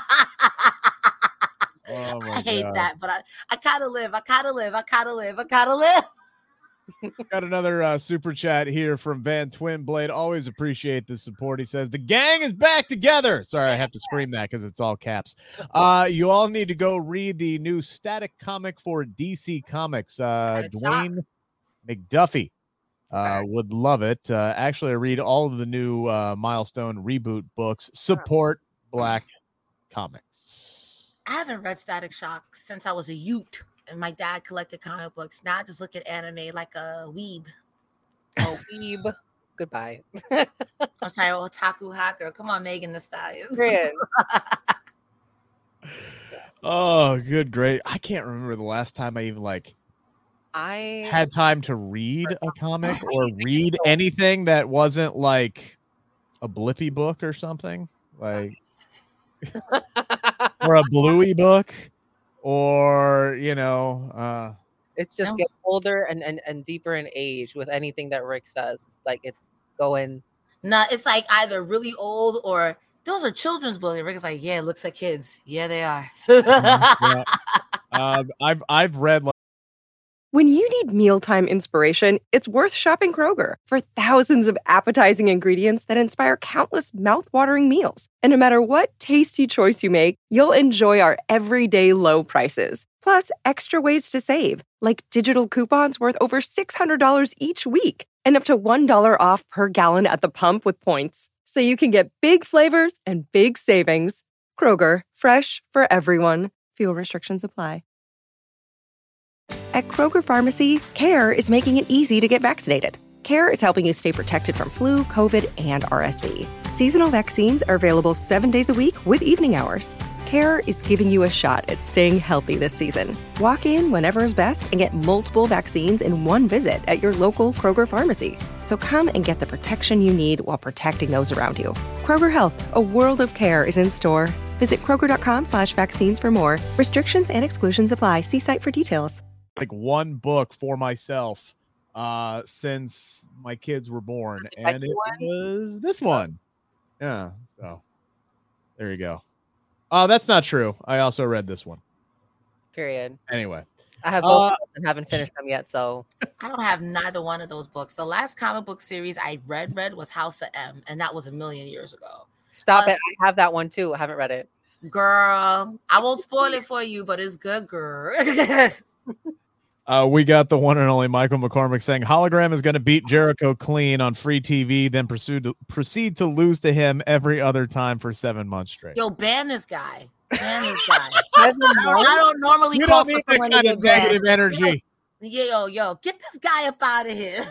Speaker 4: Oh my
Speaker 6: I hate
Speaker 4: God.
Speaker 6: that, but I, I kind of live. I kind of live. I kind of live. I kind of live.
Speaker 4: Got another uh, super chat here from Van Twin Blade. Always appreciate the support. He says the gang is back together. Sorry, I have to scream that because it's all caps. Uh, you all need to go read the new Static comic for D C Comics. Uh,
Speaker 6: Static
Speaker 4: Dwayne McDuffie uh, would love it. Uh, actually, I read all of the new uh, Milestone reboot books. Support Black Comics.
Speaker 6: I haven't read Static Shock since I was a youth, and my dad collected comic books. Now I just look at anime like a weeb.
Speaker 5: Oh, weeb. Goodbye.
Speaker 6: I'm sorry, otaku hacker. Come on, Megan Thee Stallion.
Speaker 5: Period.
Speaker 4: Oh, good, great. I can't remember the last time I even like
Speaker 5: I
Speaker 4: had time to read a comic or read anything that wasn't like a Blippy book or something, like or a Bluey book, or you know, uh
Speaker 5: it's just
Speaker 6: No.
Speaker 5: get older and, and and deeper in age with anything that Rick says. Like it's going.
Speaker 6: No, it's like either really old or those are children's books. And Rick's like, yeah, it looks like kids. Yeah, they are.
Speaker 4: yeah. uh, I've I've read like
Speaker 3: When you need mealtime inspiration, it's worth shopping Kroger for thousands of appetizing ingredients that inspire countless mouthwatering meals. And no matter what tasty choice you make, you'll enjoy our everyday low prices. Plus, extra ways to save, like digital coupons worth over six hundred dollars each week and up to one dollar off per gallon at the pump with points. So you can get big flavors and big savings. Kroger, fresh for everyone. Fuel restrictions apply. At Kroger Pharmacy, CARE is making it easy to get vaccinated. CARE is helping you stay protected from flu, COVID, and R S V. Seasonal vaccines are available seven days a week with evening hours. CARE is giving you a shot at staying healthy this season. Walk in whenever is best and get multiple vaccines in one visit at your local Kroger Pharmacy. So come and get the protection you need while protecting those around you. Kroger Health, a world of care is in store. Visit Kroger.com slash vaccines for more. Restrictions and exclusions apply. See site for details.
Speaker 4: like one book for myself uh since my kids were born, and it was this one. Yeah, so there you go. Oh, that's not true. I also read this one.
Speaker 5: Period.
Speaker 4: Anyway,
Speaker 5: I have both
Speaker 4: Uh,
Speaker 5: of them and haven't finished them yet. So
Speaker 6: I don't have neither one of those books. The last comic book series I read read was House of M, and that was a million years ago.
Speaker 5: stop
Speaker 6: Uh,
Speaker 5: it. I have that one too. I haven't read it.
Speaker 6: Girl, I won't spoil it for you, but it's good, girl.
Speaker 4: uh we got the one and only Michael McCormick saying Hologram is going to beat Jericho clean on free T V, then pursue to proceed to lose to him every other time for seven months straight.
Speaker 6: Yo, ban this guy. Ban this guy.
Speaker 5: Kevin
Speaker 6: I don't, I don't normally
Speaker 4: You
Speaker 6: call
Speaker 4: don't
Speaker 6: for
Speaker 4: need that
Speaker 6: someone to
Speaker 4: kind
Speaker 6: get
Speaker 4: of
Speaker 6: banned.
Speaker 4: negative energy.
Speaker 6: Yo, yo, get this guy up out of here.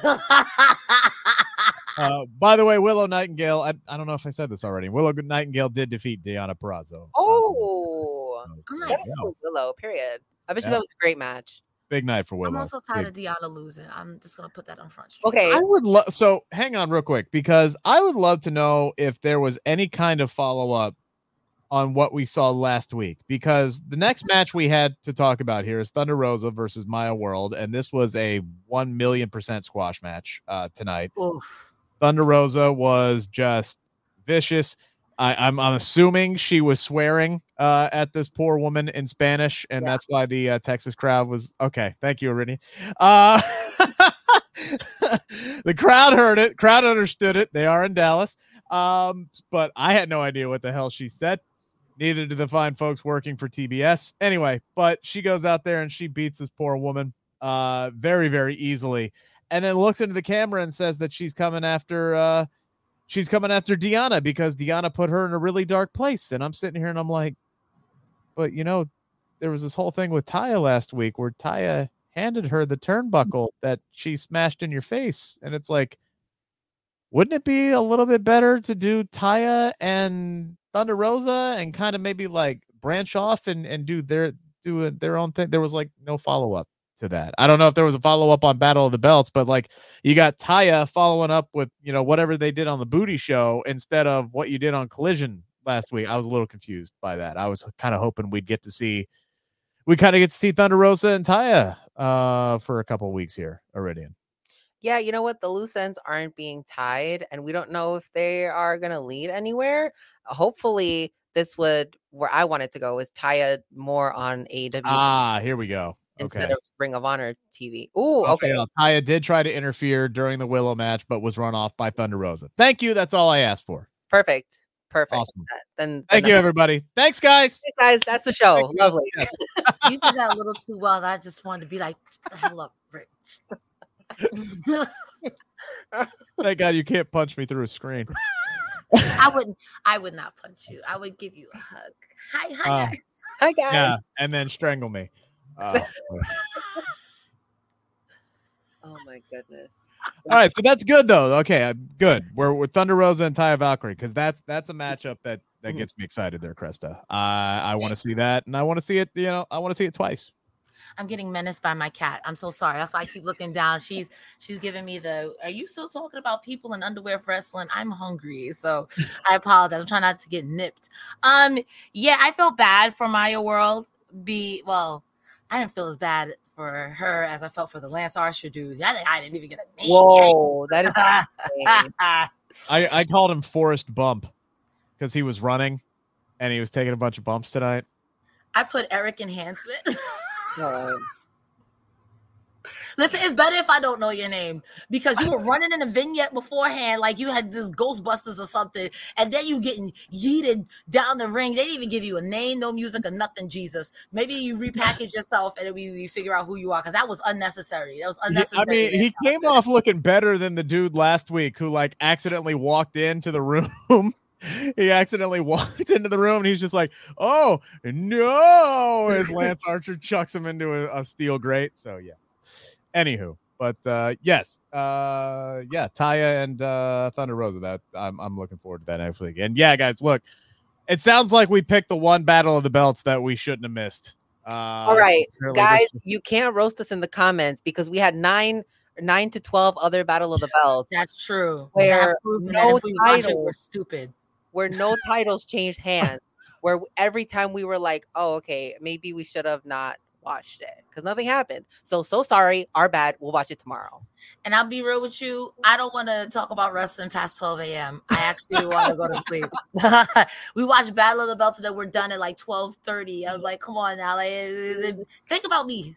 Speaker 4: Uh, by the way, Willow Nightingale, I, I don't know if I said this already. Willow Nightingale did defeat Deonna Purrazzo.
Speaker 5: Oh,
Speaker 4: Um,
Speaker 6: I'm
Speaker 4: so,
Speaker 6: like,
Speaker 5: that's
Speaker 4: yeah,
Speaker 5: so Willow. Period. I bet you
Speaker 4: Yeah.
Speaker 5: that was a great match.
Speaker 4: big night for
Speaker 6: I'm
Speaker 4: Willow.
Speaker 6: also tired
Speaker 4: Big-
Speaker 6: of Deanna losing. I'm just gonna put that on front Street.
Speaker 5: Okay.
Speaker 4: I would love, so hang on real quick, because I would love to know if there was any kind of follow up on what we saw last week, because the next match we had to talk about here is Thunder Rosa versus Maya World, and this was a one million percent squash match uh, tonight.
Speaker 6: Oof.
Speaker 4: Thunder Rosa was just vicious. I, I'm I'm assuming she was swearing uh, at this poor woman in Spanish, and
Speaker 5: Yeah.
Speaker 4: that's why the uh, Texas crowd was okay. Thank you, Arini. Uh, the crowd heard it. Crowd understood it. They are in Dallas, um, but I had no idea what the hell she said. Neither did the fine folks working for T B S. Anyway, but she goes out there and she beats this poor woman uh, very, very easily, and then looks into the camera and says that she's coming after uh, she's coming after Deonna because Deonna put her in a really dark place. And I'm sitting here and I'm like, but you know, there was this whole thing with Taya last week where Taya handed her the turnbuckle that she smashed in your face, and it's like, wouldn't it be a little bit better to do Taya and Thunder Rosa and kind of maybe like branch off and, and do their do a, their own thing. There was like no follow up to that. I don't know if there was a follow up on Battle of the Belts, but like you got Taya following up with, you know, whatever they did on the Booty Show instead of what you did on Collision last week. I was a little confused by that. I was kind of hoping we'd get to see, we kind of get to see Thunder Rosa and Taya uh, for a couple weeks here, Iridian.
Speaker 5: Yeah, you know what? The loose ends aren't being tied, and we don't know if they are going to lead anywhere. Hopefully, this would, where I want it to go, is Taya more on A E W.
Speaker 4: Ah, here we go.
Speaker 5: Instead
Speaker 4: Okay.
Speaker 5: of Ring of Honor T V. Ooh,
Speaker 4: I'll
Speaker 5: okay.
Speaker 4: say it, Taya did try to interfere during the Willow match, but was run off by Thunder Rosa. Thank you. That's all I asked for.
Speaker 5: Perfect. Perfect.
Speaker 4: Awesome.
Speaker 5: Then,
Speaker 4: Thank
Speaker 5: then
Speaker 4: you, everybody. Thanks, guys.
Speaker 5: Hey guys, that's the show.
Speaker 4: Thanks,
Speaker 5: Lovely.
Speaker 4: yes.
Speaker 6: You did that a little too well. I just wanted to be like, shut the hell up, Rick.
Speaker 4: Thank God you can't punch me through a screen.
Speaker 6: I wouldn't. I would not punch you. I would give you a hug. Hi, hi.
Speaker 4: Uh,
Speaker 6: guys.
Speaker 5: Hi guys.
Speaker 4: Yeah, and then strangle me. Uh,
Speaker 5: Oh my goodness.
Speaker 4: all right, so that's good though. Okay, uh, good. We're with Thunder Rosa and Taya Valkyrie because that's that's a matchup that that gets me excited there, Krista. Uh, I want to see that, and I want to see it. You know, I want to see it twice.
Speaker 6: I'm getting menaced by my cat. I'm so sorry. That's why I keep looking down. She's she's giving me the, are you still talking about people in underwear for wrestling? I'm hungry. So I apologize. I'm trying not to get nipped. Um, yeah, I felt bad for Maya World. Be well, I didn't feel as bad for her as I felt for the Lance Archer dude. I, I didn't even get a name.
Speaker 5: Whoa, that is insane.
Speaker 4: I I called him Forrest Bump because he was running and he was taking a bunch of bumps tonight.
Speaker 6: I put Eric Enhancement.
Speaker 5: Oh.
Speaker 6: Listen, it's better if I don't know your name because you were running in a vignette beforehand like you had this Ghostbusters or something, and then you getting yeeted down the ring. They didn't even give you a name, no music, or nothing, Jesus. Maybe you repackage yourself and we, we figure out who you are because that was unnecessary. That was unnecessary.
Speaker 4: I mean, he came off looking better than the dude last week who like accidentally walked into the room. He accidentally walked into the room and he's just like, oh, no, as Lance Archer chucks him into a, a steel grate. So, yeah. Anywho, but uh, yes, uh, yeah, Taya and uh, Thunder Rosa. That I'm I'm looking forward to that next week. And yeah, guys, look, it sounds like we picked the one Battle of the Belts that we shouldn't have missed. Uh,
Speaker 5: All right, guys,
Speaker 4: this-
Speaker 5: you can't roast us in the comments because we had nine, nine to twelve other Battle of the Belts
Speaker 6: That's true.
Speaker 5: Where
Speaker 6: That proves that
Speaker 5: no
Speaker 6: if we watch it,
Speaker 5: titles-
Speaker 6: we're stupid.
Speaker 5: where no titles changed hands. Where every time we were like, oh, okay, maybe we should have not watched it because nothing happened. So so sorry, our bad. We'll watch it tomorrow.
Speaker 6: And I'll be real with you. I don't want to talk about wrestling past twelve a.m. I actually want to go to sleep. We watched Battle of the Belts and we're done at like twelve thirty. I'm like, come on now. Like, think about me.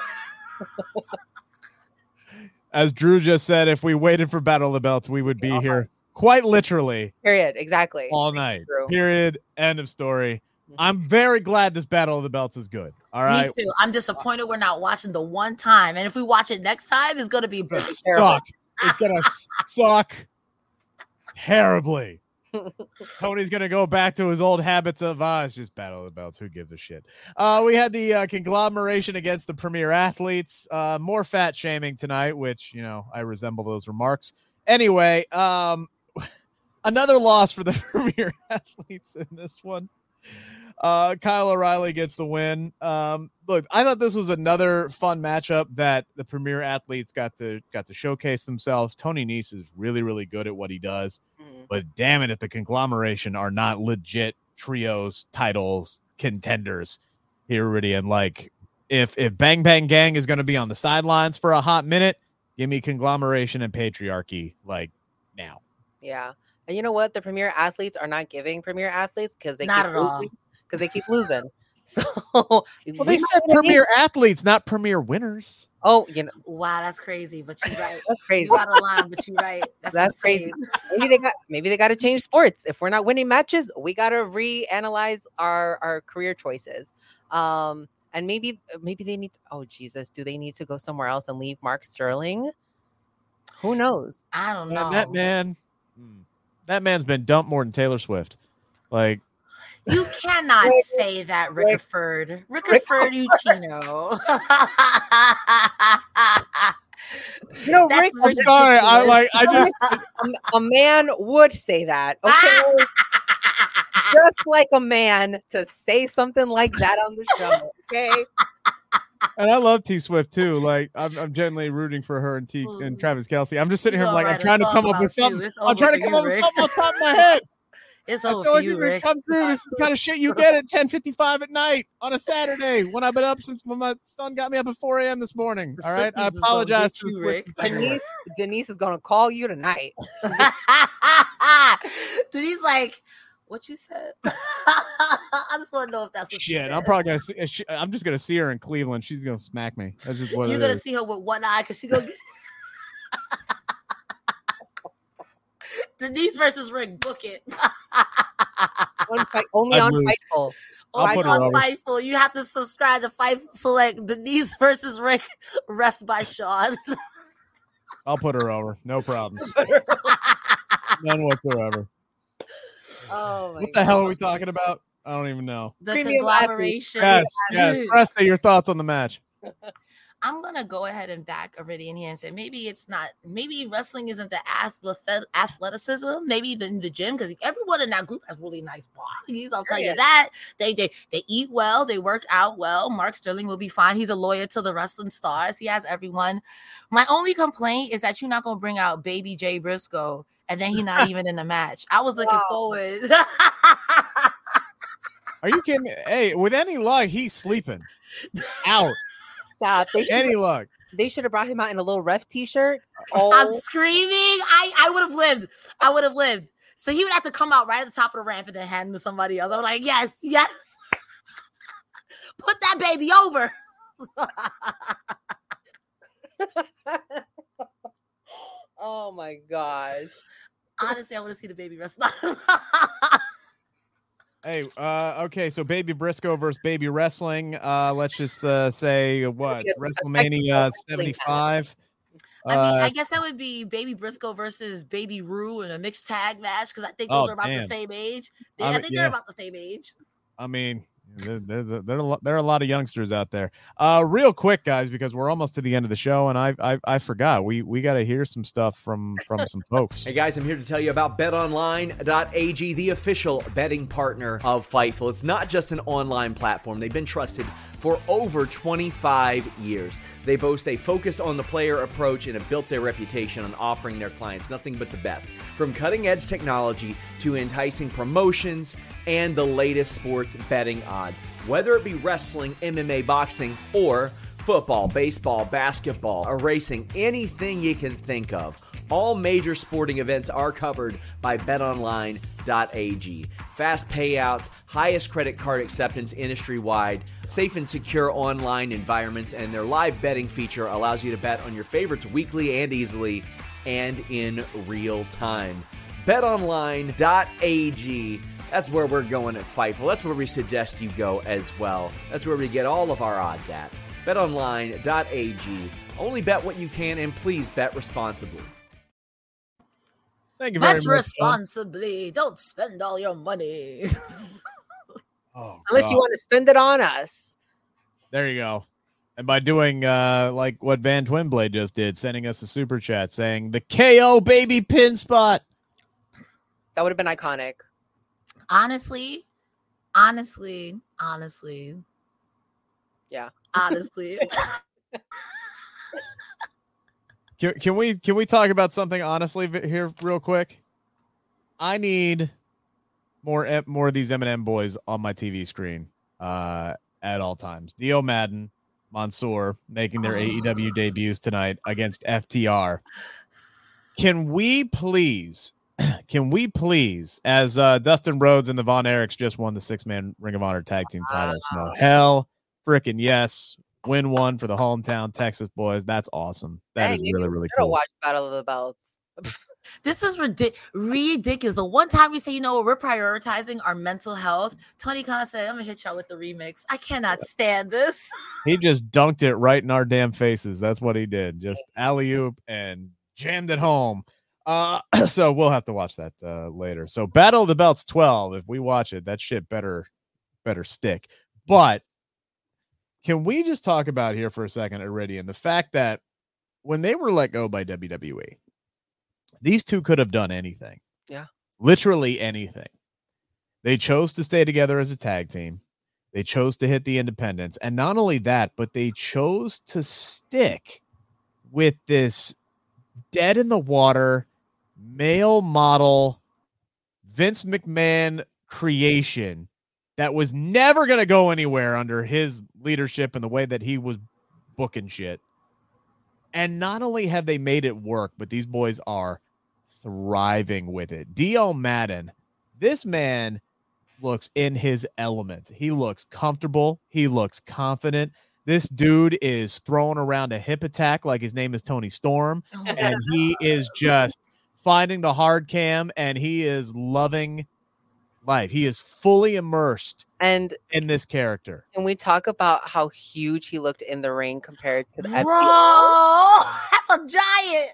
Speaker 4: As Drew just said, if we waited for Battle of the Belts, we would be
Speaker 5: Oh,
Speaker 4: here quite literally
Speaker 5: Period. Exactly.
Speaker 4: all night.
Speaker 5: True.
Speaker 4: Period. End of story. I'm very glad this Battle of the Belts is good. All right.
Speaker 6: Me too. I'm disappointed we're not watching the one time. And if we watch it next time, it's going to be
Speaker 4: It's gonna
Speaker 6: terrible.
Speaker 4: suck. It's gonna suck terribly. Tony's gonna go back to his old habits of uh it's just Battle of the Belts. Who gives a shit? Uh we had the uh, conglomeration against the Premier Athletes. Uh more fat shaming tonight, which you know I resemble those remarks. Anyway, um another loss for the Premier Athletes in this one. Uh, Kyle O'Reilly gets the win. Um, look, I thought this was another fun matchup that the Premier Athletes got to got to showcase themselves. Tony Nese is really, really good at what he does,
Speaker 5: Mhm.
Speaker 4: but damn it, if the conglomeration are not legit trios, titles, contenders here, Iridian. Like, if if Bang Bang Gang is going to be on the sidelines for a hot minute, give me conglomeration and patriarchy like now.
Speaker 5: Yeah. And you know what? The Premier Athletes are not giving Premier Athletes because they
Speaker 6: Not
Speaker 5: keep
Speaker 6: at all.
Speaker 5: losing. Because they keep losing. So
Speaker 4: Well,
Speaker 5: we
Speaker 4: they
Speaker 5: might
Speaker 4: said
Speaker 5: win
Speaker 4: Premier
Speaker 5: these.
Speaker 4: Athletes, not Premier Winners.
Speaker 5: Oh, you know,
Speaker 6: Wow, that's crazy. But you're right.
Speaker 5: that's crazy.
Speaker 6: You got a line, but you're right. That's,
Speaker 5: That's
Speaker 6: insane.
Speaker 5: crazy. Maybe they got maybe they got to change sports. If we're not winning matches, we got to reanalyze our our career choices. Um, and maybe maybe they need to, oh Jesus, do they need to go somewhere else and leave Mark Sterling? Who knows?
Speaker 6: I don't
Speaker 4: Man,
Speaker 6: know.
Speaker 4: that man, mm, that man's been dumped more than Taylor Swift. Like,
Speaker 6: You cannot
Speaker 5: Rick-
Speaker 6: say that,
Speaker 5: Rick-
Speaker 6: Rickford. Rickford Uchino.
Speaker 5: You know,
Speaker 6: That's
Speaker 5: Rick,
Speaker 4: I'm sorry, I like, I just,
Speaker 5: a, a man would say that. Okay, just like a man to say something like that on the show. Okay.
Speaker 4: And I love T Swift too. Like I'm, I'm genuinely rooting for her and T and Travis Kelce. I'm just sitting
Speaker 6: You
Speaker 4: here
Speaker 6: gonna
Speaker 4: like I'm
Speaker 6: write a
Speaker 4: trying to
Speaker 6: song
Speaker 4: come up
Speaker 6: about
Speaker 4: with
Speaker 6: you.
Speaker 4: something.
Speaker 6: It's
Speaker 4: I'm
Speaker 6: over
Speaker 4: trying to
Speaker 6: for
Speaker 4: come
Speaker 6: you,
Speaker 4: up with
Speaker 6: Rick.
Speaker 4: something on top of my head.
Speaker 6: It's
Speaker 4: That's
Speaker 6: over
Speaker 4: the
Speaker 6: for
Speaker 4: only
Speaker 6: you,
Speaker 4: thing that
Speaker 6: Rick.
Speaker 4: come through. This is the kind of shit you get at ten fifty-five at night on a Saturday when I've been up since when my son got me up at four a.m. this morning.
Speaker 6: The
Speaker 4: All right, I
Speaker 6: Swifties is gonna
Speaker 4: apologize
Speaker 6: get
Speaker 4: to the
Speaker 6: you, Rick.
Speaker 4: Swifties everywhere.
Speaker 5: Denise, Denise is gonna call you tonight.
Speaker 6: Denise like, what you said? I just want to know if that's what she
Speaker 4: Shit,
Speaker 6: said.
Speaker 4: I'm probably gonna see. uh, she- I'm just gonna see her in Cleveland. She's gonna smack me. That's just what
Speaker 6: You're
Speaker 4: it
Speaker 6: gonna
Speaker 4: is.
Speaker 6: see her with one eye because she gonna get Denise versus Rick. Book it.
Speaker 5: On Fight- only
Speaker 4: I'd
Speaker 5: on
Speaker 4: lose.
Speaker 5: Fightful.
Speaker 4: I'll
Speaker 6: Only
Speaker 4: put her
Speaker 6: on
Speaker 4: over.
Speaker 6: Fightful. You have to subscribe to Fightful Select. Denise versus Rick, refed by Sean.
Speaker 4: I'll put her over. No problem. None whatsoever.
Speaker 5: Oh my
Speaker 4: What the hell are we talking about? I don't even know.
Speaker 6: The
Speaker 5: Premium
Speaker 6: conglomeration.
Speaker 4: Yes, yes. Presta, your thoughts on the match?
Speaker 6: I'm gonna go ahead and back Iridian here and say maybe it's not. Maybe wrestling isn't the athlete, athleticism. Maybe the, the gym, because everyone in that group has really nice bodies. I'll tell you
Speaker 5: Period.
Speaker 6: that. They they they eat well. They work out well. Mark Sterling will be fine. He's a lawyer to the wrestling stars. He has everyone. My only complaint is that you're not gonna bring out Baby Jay Briscoe and then he's not even in the match. I was looking
Speaker 5: Wow.
Speaker 6: forward.
Speaker 4: Are you kidding me? Hey, with any luck, he's sleeping. Out.
Speaker 5: Stop. They
Speaker 4: Any
Speaker 5: should,
Speaker 4: luck.
Speaker 5: they should have brought him out in a little ref t-shirt. Oh,
Speaker 6: I'm screaming. I, I would have lived. I would have lived. So he would have to come out right at the top of the ramp and then hand him to somebody else. I'm like, yes, yes. Put that baby over.
Speaker 5: oh my gosh.
Speaker 6: Honestly, I want to see the baby wrestle.
Speaker 4: Hey, uh, okay, so Baby Briscoe versus Baby Wrestling. Uh, let's just uh, say what
Speaker 5: Yeah,
Speaker 4: WrestleMania seventy-five.
Speaker 6: I mean,
Speaker 4: Uh,
Speaker 6: I guess that would be Baby Briscoe versus Baby Rue in a mixed tag match because I think those
Speaker 4: Oh,
Speaker 6: are about
Speaker 4: damn.
Speaker 6: the same age. They,
Speaker 4: I
Speaker 6: I
Speaker 4: mean,
Speaker 6: think
Speaker 4: yeah.
Speaker 6: they're about the same age.
Speaker 4: I mean, there, there's a, there, are a lot, there are a lot of youngsters out there. Uh, real quick, guys, because we're almost to the end of the show, and I I, I forgot we we got to hear some stuff from from some folks.
Speaker 7: Hey guys, I'm here to tell you about bet online dot a g, the official betting partner of Fightful. It's not just an online platform. They've been trusted for over twenty-five years. They boast a focus on the player approach and have built their reputation on offering their clients nothing but the best. From cutting-edge technology to enticing promotions and the latest sports betting odds. Whether it be wrestling, M M A, boxing, or football, baseball, basketball, or racing, anything you can think of. All major sporting events are covered by bet online dot a g. Fast payouts, highest credit card acceptance industry-wide, safe and secure online environments, and their live betting feature allows you to bet on your favorites weekly and easily and in real time. bet online dot a g. That's where we're going at Fightful. That's where we suggest you go as well. That's where we get all of our odds at. bet online dot a g. Only bet what you can, and please bet responsibly.
Speaker 4: Thank you very
Speaker 6: Bet
Speaker 4: much. Sean.
Speaker 6: responsibly. Don't spend all your money.
Speaker 4: Oh,
Speaker 5: Unless you
Speaker 4: God.
Speaker 5: want to spend it on us.
Speaker 4: There you go. And by doing uh, like what Van Twinblade just did, sending us a super chat saying the K O baby pin spot.
Speaker 5: That would have been iconic.
Speaker 6: honestly, honestly, honestly.
Speaker 5: Yeah.
Speaker 6: Honestly.
Speaker 4: Can, can we can we talk about something honestly vi- here real quick? I need more em- more of these Eminem boys on my T V screen uh, at all times. Dio Madden, Mansoor making their A E W debuts tonight against F T R. Can we please, can we please, as uh, Dustin Rhodes and the Von Erichs just won the six-man Ring of Honor tag team titles. So hell freaking yes. Win one for the hometown Texas boys. That's awesome. That
Speaker 5: Dang,
Speaker 4: is
Speaker 5: maybe
Speaker 4: really,
Speaker 5: we
Speaker 4: really
Speaker 5: should've
Speaker 4: cool.
Speaker 5: watched Battle of the Belts.
Speaker 6: This is ridic- ridiculous. The one time we say, you know what, we're prioritizing our mental health, Tony Khan said, I'm going to hit y'all with the remix. I cannot stand this.
Speaker 4: He just dunked it right in our damn faces. That's what he did. Just alley-oop and jammed it home. Uh, so we'll have to watch that uh, later. So Battle of the Belts twelve. If we watch it, that shit better better stick. But can we just talk about here for a second, Iridian, the fact that when they were let go by W W E, these two could have done anything.
Speaker 5: Yeah.
Speaker 4: Literally anything. They chose to stay together as a tag team. They chose to hit the independents. And not only that, but they chose to stick with this dead in the water male model Vince McMahon creation that was never going to go anywhere under his leadership and the way that he was booking shit. And not only have they made it work, but these boys are thriving with it. D L Madden, this man looks in his element. He looks comfortable. He looks confident. This dude is throwing around a hip attack like his name is Tony Storm. And he is just finding the hard cam, and he is loving life. He is fully immersed
Speaker 5: and
Speaker 4: in this character.
Speaker 5: And we talk about how huge he looked in the ring compared to the
Speaker 6: Bro, F T R. That's a giant.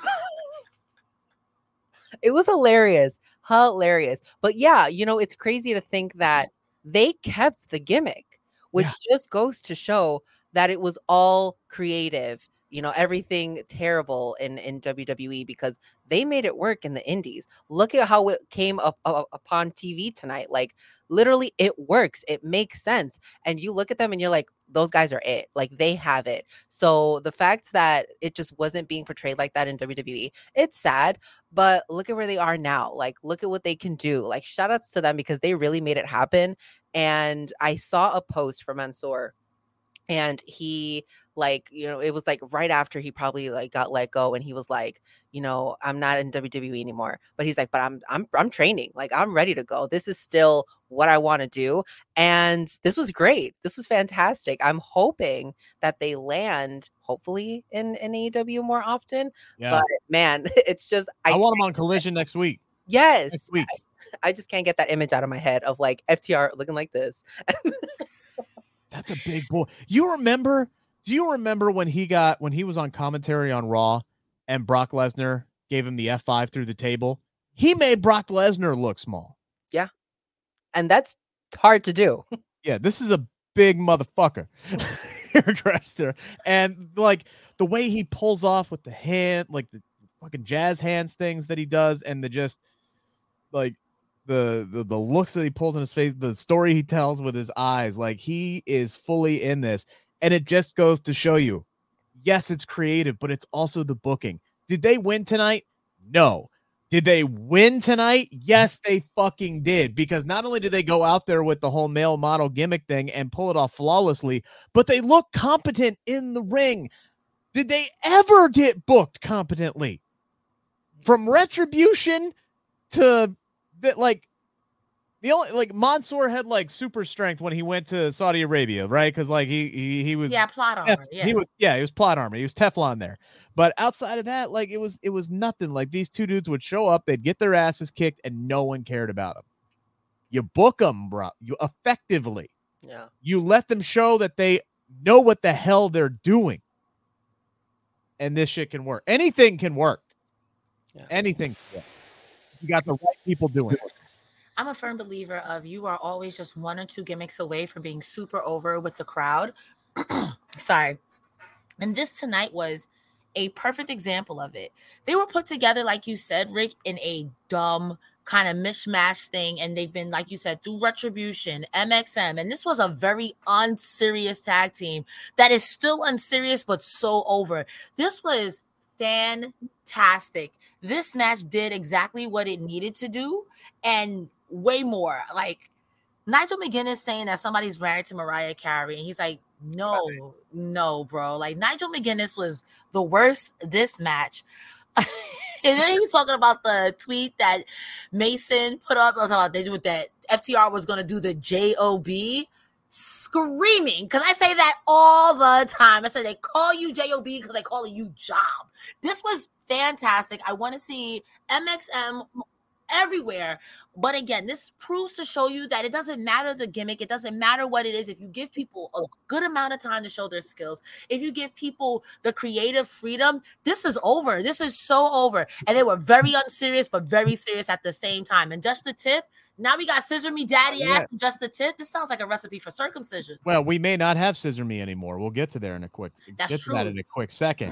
Speaker 5: It was hilarious. Hilarious. But yeah, you know, it's crazy to think that they kept the gimmick, which yeah. just goes to show that it was all creative. You know, everything terrible in, in W W E because they made it work in the indies. Look at how it came up, up upon T V tonight. Like, literally, it works. It makes sense. And you look at them and you're like, those guys are it. Like, they have it. So the fact that it just wasn't being portrayed like that in W W E, it's sad. But look at where they are now. Like, look at what they can do. Like, shout outs to them because they really made it happen. And I saw a post from Mansoor. And he, like, you know, it was like right after he probably like got let go, and he was like, you know, I'm not in W W E anymore. But he's like, but I'm I'm I'm training. Like, I'm ready to go. This is still what I want to do. And this was great. This was fantastic. I'm hoping that they land, hopefully, in, in A E W more often. Yeah. But man, it's just
Speaker 4: I, I want him on Collision next week.
Speaker 5: Yes.
Speaker 4: Next week.
Speaker 5: I, I just can't get that image out of my head of like F T R looking like this.
Speaker 4: That's a big boy. You remember? Do you remember when he got when he was on commentary on Raw and Brock Lesnar gave him the F five through the table? He made Brock Lesnar look small.
Speaker 5: Yeah. And that's hard to do.
Speaker 4: Yeah, this is a big motherfucker. Crester. And like the way he pulls off with the hand, like the fucking jazz hands things that he does, and the just like The, the the looks that he pulls in his face, the story he tells with his eyes, like he is fully in this. And it just goes to show you, yes, it's creative, but it's also the booking. Did they win tonight? No. Did they win tonight? Yes, they fucking did. Because not only did they go out there with the whole male model gimmick thing and pull it off flawlessly, but they look competent in the ring. Did they ever get booked competently? From Retribution to that, like the only like Mansoor had like super strength when he went to Saudi Arabia, right? Because like he he he was
Speaker 6: yeah plot armor.
Speaker 4: Tef-
Speaker 6: yeah,
Speaker 4: he was yeah he was plot armor. He was Teflon there. But outside of that, like it was it was nothing. Like these two dudes would show up, they'd get their asses kicked, and no one cared about them. You book them, bro. You effectively.
Speaker 5: Yeah. You
Speaker 4: let them show that they know what the hell they're doing, and this shit can work. Anything can work. Yeah. Anything. Can work. You got the right people doing it.
Speaker 6: I'm a firm believer of you are always just one or two gimmicks away from being super over with the crowd. Sorry. And this tonight was a perfect example of it. They were put together, like you said, Rick, in a dumb kind of mishmash thing. And they've been, like you said, through Retribution, M X M. And this was a very unserious tag team that is still unserious, but so over. This was fantastic. This match did exactly what it needed to do and way more. Like Nigel McGuinness saying that somebody's married to Mariah Carey, and he's like, no, no, bro. Like Nigel McGuinness was the worst this match. And then he's talking about the tweet that Mason put up about they do that F T R was going to do the J O B. Screaming, because I say that all the time. I say they call you J O B because they call you job. This was fantastic. I want to see M X M everywhere. But again, this proves to show you that it doesn't matter the gimmick. It doesn't matter what it is. If you give people a good amount of time to show their skills, if you give people the creative freedom, this is over. This is so over. And they were very unserious, but very serious at the same time. And just the tip, now we got Scissor Me Daddy ass yeah. and just the tip. This sounds like a recipe for circumcision.
Speaker 4: Well, we may not have Scissor Me anymore. We'll get to there in a quick
Speaker 6: That's
Speaker 4: get
Speaker 6: true.
Speaker 4: to that in a quick second.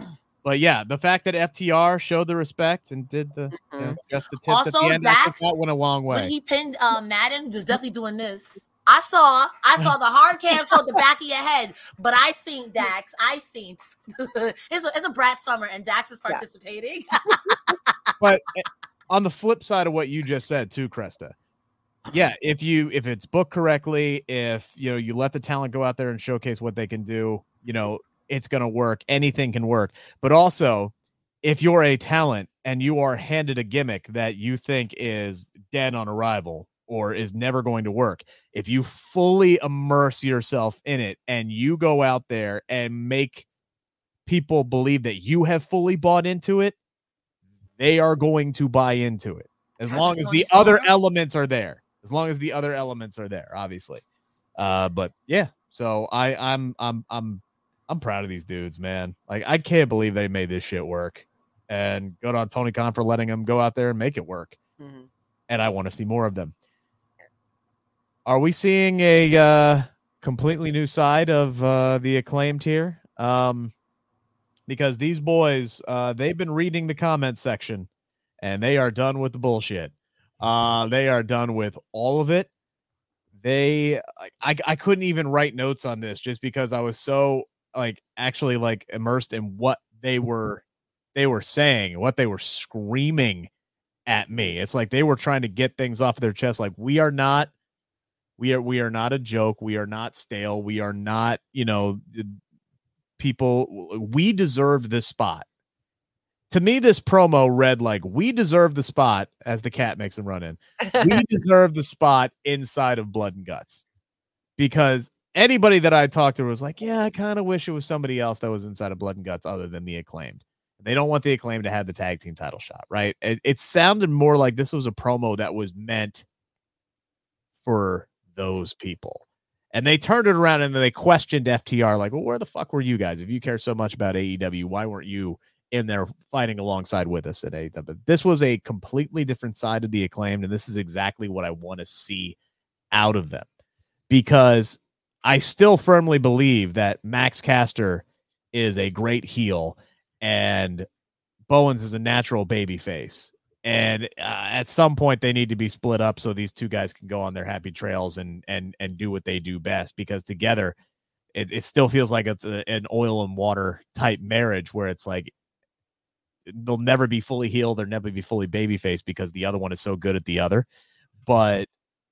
Speaker 4: but yeah, the fact that F T R showed the respect and did the
Speaker 5: Mhm.
Speaker 4: you know, just the tips
Speaker 6: Also,
Speaker 4: at the end, I think
Speaker 6: Dax,
Speaker 4: that went a long way.
Speaker 6: When he pinned uh, Madden, was definitely doing this. I saw, I saw the hard cam showed the back of your head, but I seen Dax. I seen it's a it's a Brad Summer, and Dax is participating.
Speaker 4: But on the flip side of what you just said, too, Cresta. Yeah, if you if it's booked correctly, if you know you let the talent go out there and showcase what they can do, you know it's gonna work. Anything can work. But also, if you're a talent and you are handed a gimmick that you think is dead on arrival or is never going to work, if you fully immerse yourself in it and you go out there and make people believe that you have fully bought into it, they are going to buy into it as long as the other elements are there. As long as the other elements are there, obviously. Uh, but yeah, so I, I'm, I'm, I'm, I'm proud of these dudes, man. Like I can't believe they made this shit work. And good on Tony Khan for letting them go out there and make it work.
Speaker 5: Mhm.
Speaker 4: And I want to see more of them. Are we seeing a uh, completely new side of uh, the Acclaimed here? Um, because these boys, uh, they've been reading the comment section, and they are done with the bullshit. Uh, they are done with all of it. They, I, I couldn't even write notes on this just because I was so like actually like immersed in what they were, they were saying, what they were screaming at me. It's like they were trying to get things off of their chest. Like we are not, we are, we are not a joke. We are not stale. We are not, you know, people. We deserved this spot. To me, this promo read like we deserve the spot as the cat makes him run in. We deserve the spot inside of Blood and Guts, because anybody that I talked to was like, yeah, I kind of wish it was somebody else that was inside of Blood and Guts other than the Acclaimed. They don't want the Acclaimed to have the tag team title shot, right? It, it sounded more like this was a promo that was meant for those people. And they turned it around and then they questioned F T R like, well, where the fuck were you guys? If you care so much about A E W, why weren't you in there fighting alongside with us at A E W? This was a completely different side of the Acclaimed, and this is exactly what I want to see out of them, because I still firmly believe that Max Caster is a great heel and Bowens is a natural baby face. And uh, at some point they need to be split up so these two guys can go on their happy trails and and and do what they do best, because together it, it still feels like it's a, an oil and water type marriage where it's like they'll never be fully healed, they'll never be fully babyface because the other one is so good at the other. But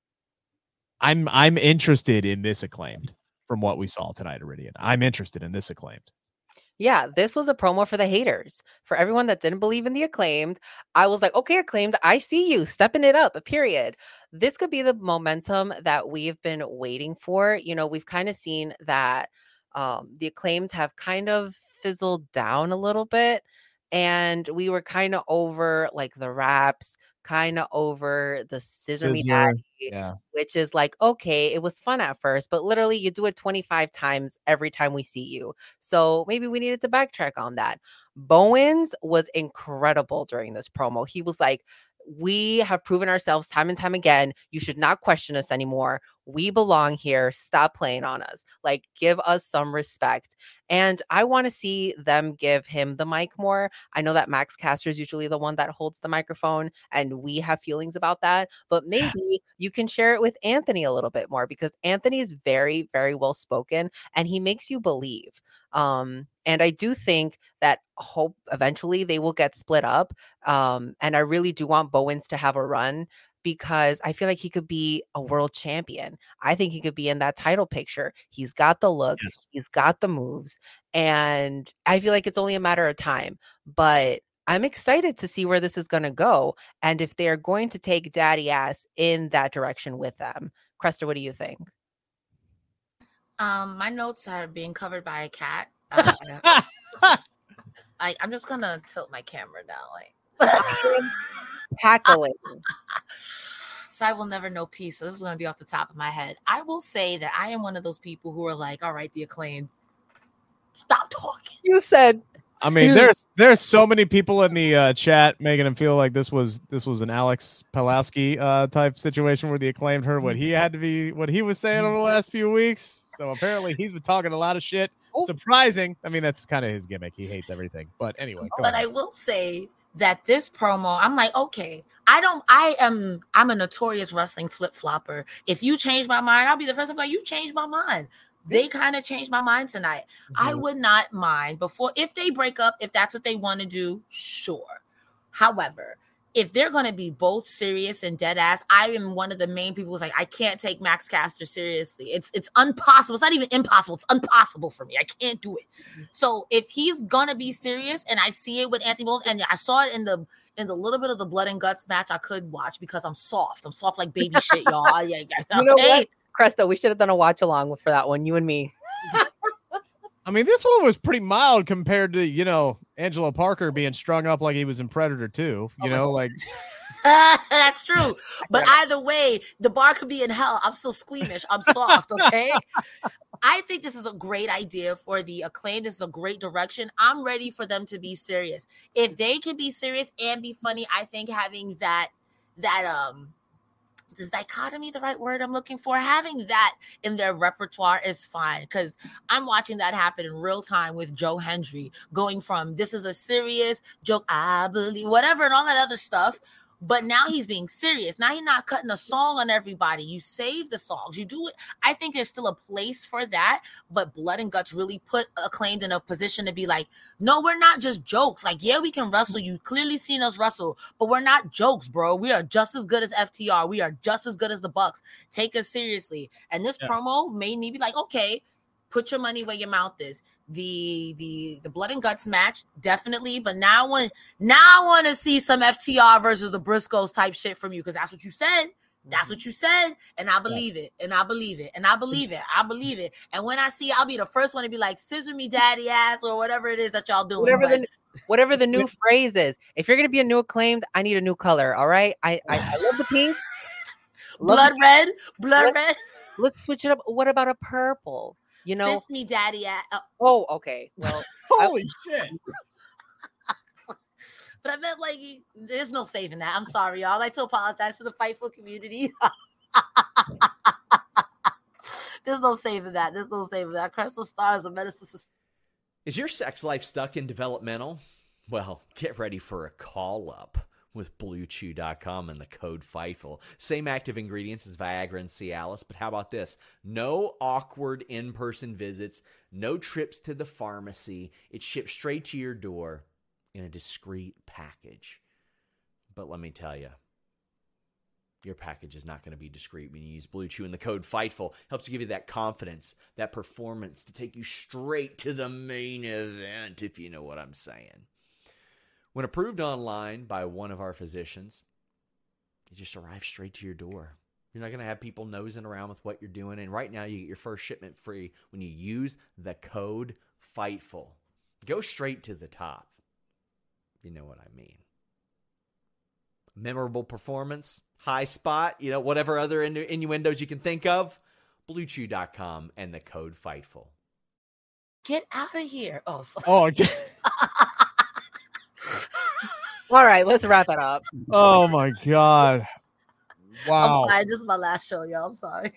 Speaker 4: I'm I'm interested in this Acclaimed from what we saw tonight, Iridian. I'm interested in this Acclaimed.
Speaker 5: Yeah, this was a promo for the haters. For everyone that didn't believe in the Acclaimed, I was like, okay, Acclaimed, I see you stepping it up, period. This could be the momentum that we've been waiting for. You know, we've kind of seen that um, the Acclaimed have kind of fizzled down a little bit. And we were kind of over like the raps, kind of over the Scissor Me Daddy,
Speaker 4: yeah.
Speaker 5: which is like, okay, it was fun at first, but literally you do it twenty-five times every time we see you. So maybe we needed to backtrack on that. Bowens was incredible during this promo. He was like, we have proven ourselves time and time again. You should not question us anymore. We belong here. Stop playing on us. Like, give us some respect. And I want to see them give him the mic more. I know that Max Caster is usually the one that holds the microphone, and we have feelings about that. But maybe you can share it with Anthony a little bit more, because Anthony is very, very well spoken, and he makes you believe. Um, and I do think that hope eventually they will get split up. Um, and I really do want Bowens to have a run, because I feel like he could be a world champion. I think he could be in that title picture. He's got the look,
Speaker 4: Yes.
Speaker 5: He's got the moves, and I feel like it's only a matter of time. But I'm excited to see where this is going to go, and if they're going to take Daddy Ass in that direction with them. Cresta, what do you think?
Speaker 6: Um, my notes are being covered by a cat. Uh, I, I'm just gonna tilt my camera down, like
Speaker 5: Tackling.
Speaker 6: so I will never know peace. So this is gonna be off the top of my head. I will say that I am one of those people who are like, all right, the Acclaimed, stop talking.
Speaker 5: You said.
Speaker 4: I mean, there's there's so many people in the uh, chat making him feel like this was this was an Alex Pulaski uh, type situation where the Acclaimed heard what he had to be what he was saying over the last few weeks. So apparently he's been talking a lot of shit
Speaker 5: Oh.
Speaker 4: surprising. I mean, that's kind of his gimmick. He hates everything. But anyway, go
Speaker 6: But
Speaker 4: ahead.
Speaker 6: I will say that this promo, I'm like, okay, I don't, I am, I'm a notorious wrestling flip flopper. If you change my mind, I'll be the first one like, you changed my mind. They kind of changed my mind tonight. Mm-hmm. I would not mind before, if they break up, if that's what they want to do, sure. However, if they're going to be both serious and dead ass, I am one of the main people who's like, I can't take Max Caster seriously. It's it's impossible. It's not even impossible. It's impossible for me. I can't do it. So if he's going to be serious, and I see it with Anthony Bowles, and I saw it in the in the little bit of the blood and guts match I could watch because I'm soft. I'm soft like baby shit, y'all. Yeah, yeah. Okay.
Speaker 5: You know what, Cresta, we should have done a watch along for that one, you and me.
Speaker 4: I mean, this one was pretty mild compared to, you know, Angelo Parker being strung up like he was in Predator two. You oh know, like
Speaker 6: that's true. But either way, the bar could be in hell. I'm still squeamish. I'm soft. Okay. I think this is a great idea for the Acclaim. This is a great direction. I'm ready for them to be serious. If they can be serious and be funny, I think having that that um. is dichotomy the right word I'm looking for? Having that in their repertoire is fine, because I'm watching that happen in real time with Joe Hendry, going from this is a serious joke, I believe, whatever, and all that other stuff. But now he's being serious. Now he's not cutting a song on everybody. You save the songs. You do it. I think there's still a place for that. But Blood and Guts really put Acclaimed in a position to be like, no, we're not just jokes. Like, yeah, we can wrestle. You've clearly seen us wrestle, but we're not jokes, bro. We are just as good as F T R. We are just as good as the Bucks. Take us seriously. And this yeah. promo made me be like, okay, put your money where your mouth is. The the the Blood and Guts match, definitely. But now when now I want to see some F T R versus the Briscoes type shit from you, because that's what you said. That's what you said. And I believe it. And I believe it. And I believe it. I believe it. And when I see it, I'll be the first one to be like, scissor me daddy ass, or whatever it is that y'all doing.
Speaker 5: Whatever
Speaker 6: but-
Speaker 5: the whatever the new phrase is. If you're gonna be a new Acclaimed, I need a new color. All right. I I, I love the pink.
Speaker 6: Love blood the- red. Blood
Speaker 5: let's,
Speaker 6: red.
Speaker 5: Let's switch it up. What about a purple? You know,
Speaker 6: Fist me daddy at uh,
Speaker 5: oh, okay. Well,
Speaker 4: holy
Speaker 5: I,
Speaker 4: shit.
Speaker 6: But I meant like there's no saving that. I'm sorry, y'all. I'd like to apologize to the Fightful community. There's no saving that. There's no saving that. Crystal Stars of medicine.
Speaker 7: Is your sex life stuck in developmental? Well, get ready for a call up with Blue Chew dot com and the code FIGHTFUL. Same active ingredients as Viagra and Cialis, but how about this? No awkward in-person visits, no trips to the pharmacy. It's shipped straight to your door in a discreet package. But let me tell you, your package is not going to be discreet when you use Blue Chew, and the code FIGHTFUL helps give you that confidence, that performance to take you straight to the main event, if you know what I'm saying. When approved online by one of our physicians, it just arrives straight to your door. You're not going to have people nosing around with what you're doing. And right now, you get your first shipment free when you use the code FIGHTFUL. Go straight to the top. You know what I mean. Memorable performance, high spot, you know, whatever other innu- innuendos you can think of. Blue Chew dot com and the code FIGHTFUL.
Speaker 6: Get out of here. Oh, sorry.
Speaker 4: Oh,
Speaker 5: all right, let's wrap it up.
Speaker 4: Oh my God. Wow.
Speaker 6: I'm sorry. This is my last show, y'all. I'm sorry.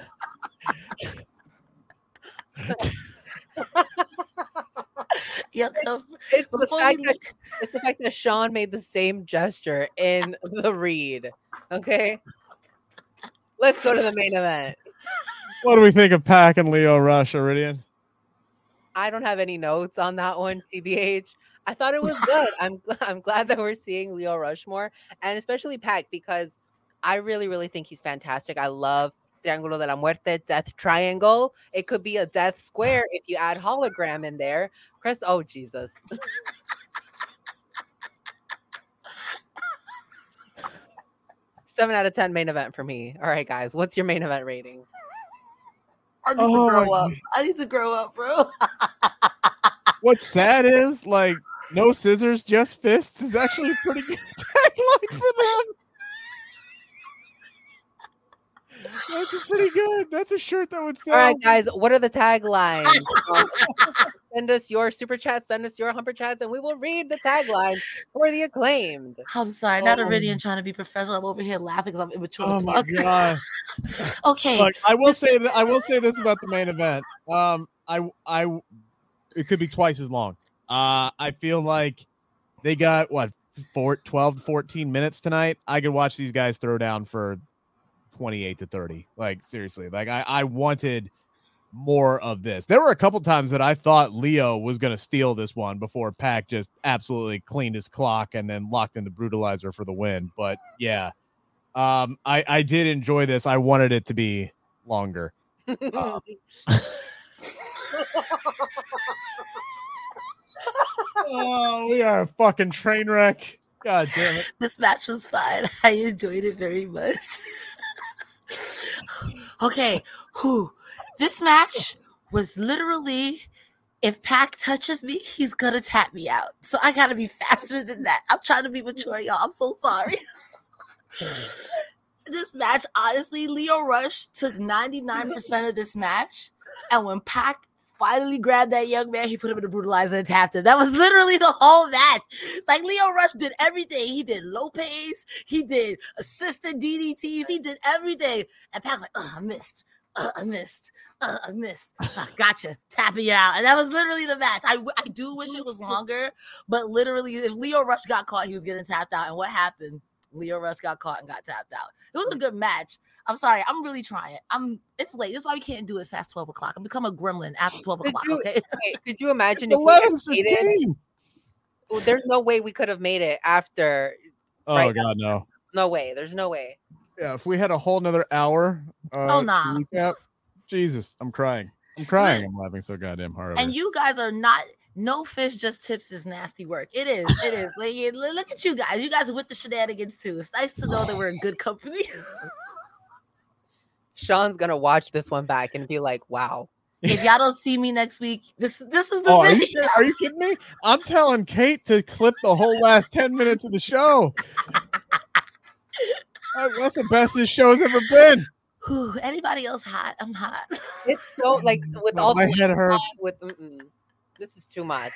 Speaker 6: Yep.
Speaker 5: It's the fact that it's the fact that Sean made the same gesture in the read. Okay. Let's go to the main event.
Speaker 4: What do we think of Pac and Lio Rush, Iridian?
Speaker 5: I don't have any notes on that one, T B H. I thought it was good. I'm I'm glad that we're seeing Lio Rush more, and especially Pac, because I really, really think he's fantastic. I love Triángulo de la Muerte, Death Triangle. It could be a Death Square if you add hologram in there. Chris, oh Jesus. Seven out of ten main event for me. All right, guys, what's your main event rating?
Speaker 6: I need
Speaker 4: oh
Speaker 6: to grow up. I need to grow up, bro.
Speaker 4: What's sad is, like, no scissors, just fists is actually a pretty good tagline for them. That's pretty good. That's a shirt that would sell.
Speaker 5: All right, guys, what are the taglines? um, send us your super chats, send us your humper chats, and we will read the taglines for the Acclaimed.
Speaker 6: I'm sorry, not Iridian trying to be professional. I'm over here laughing because I'm immature
Speaker 4: oh
Speaker 6: as
Speaker 4: my
Speaker 6: fuck.
Speaker 4: God.
Speaker 6: Okay.
Speaker 4: Look, I will say that I will say this about the main event. Um, I, I, it could be twice as long. Uh, I feel like they got what, four, twelve, fourteen minutes tonight. I could watch these guys throw down for twenty-eight to thirty. Like, seriously, like I, I wanted more of this. There were a couple times that I thought Leo was going to steal this one before Pac just absolutely cleaned his clock and then locked in the brutalizer for the win. But yeah, um, I, I did enjoy this. I wanted it to be longer. Um, oh, we are a fucking train wreck. God damn it.
Speaker 6: This match was fine. I enjoyed it very much. Okay. Whew. This match was literally, if Pac touches me, he's going to tap me out. So I got to be faster than that. I'm trying to be mature, y'all. I'm so sorry. This match, honestly, Leo Rush took ninety-nine percent of this match. And when Pac finally grabbed that young man, he put him in the brutalizer and tapped him. That was literally the whole match. Like, Leo Rush did everything. He did Lopez. He did assisted D D Ts. He did everything. And Pac's like, oh, I missed. Uh, I missed. Uh, I missed. Uh, gotcha. Tapping it out. And that was literally the match. I, I do wish it was longer, but literally, if Leo Rush got caught, he was getting tapped out. And what happened? Leo Rush got caught and got tapped out. It was a good match. I'm sorry. I'm really trying. I'm. It's late. That's why we can't do it past twelve o'clock. I'm become a gremlin after twelve o'clock.
Speaker 5: You,
Speaker 6: okay.
Speaker 5: Wait, could you imagine?
Speaker 4: It's eleven
Speaker 5: sixteen. Well, there's no way we could have made it after.
Speaker 4: Oh
Speaker 5: right
Speaker 4: God, no.
Speaker 5: No way. There's no way.
Speaker 4: Yeah, if we had a whole nother hour. Uh,
Speaker 6: oh nah.
Speaker 4: Recap, Jesus, I'm crying. I'm crying. I'm laughing so goddamn hard.
Speaker 6: And you guys are not. No fish, just tips is nasty work. It is. It is. Like, yeah, look at you guys. You guys are with the shenanigans too. It's nice to know that we're in good company.
Speaker 5: Sean's gonna watch this one back and be like, "Wow."
Speaker 6: If y'all don't see me next week, this this is the
Speaker 4: oh,
Speaker 6: video.
Speaker 4: Are you, are you kidding me? I'm telling Kate to clip the whole last ten minutes of the show. That's the best this show's ever been.
Speaker 6: Whew, anybody else hot? I'm hot.
Speaker 5: It's so like with
Speaker 4: no,
Speaker 5: all
Speaker 4: my
Speaker 5: the
Speaker 4: head hurts.
Speaker 5: With mm-mm. This is too much.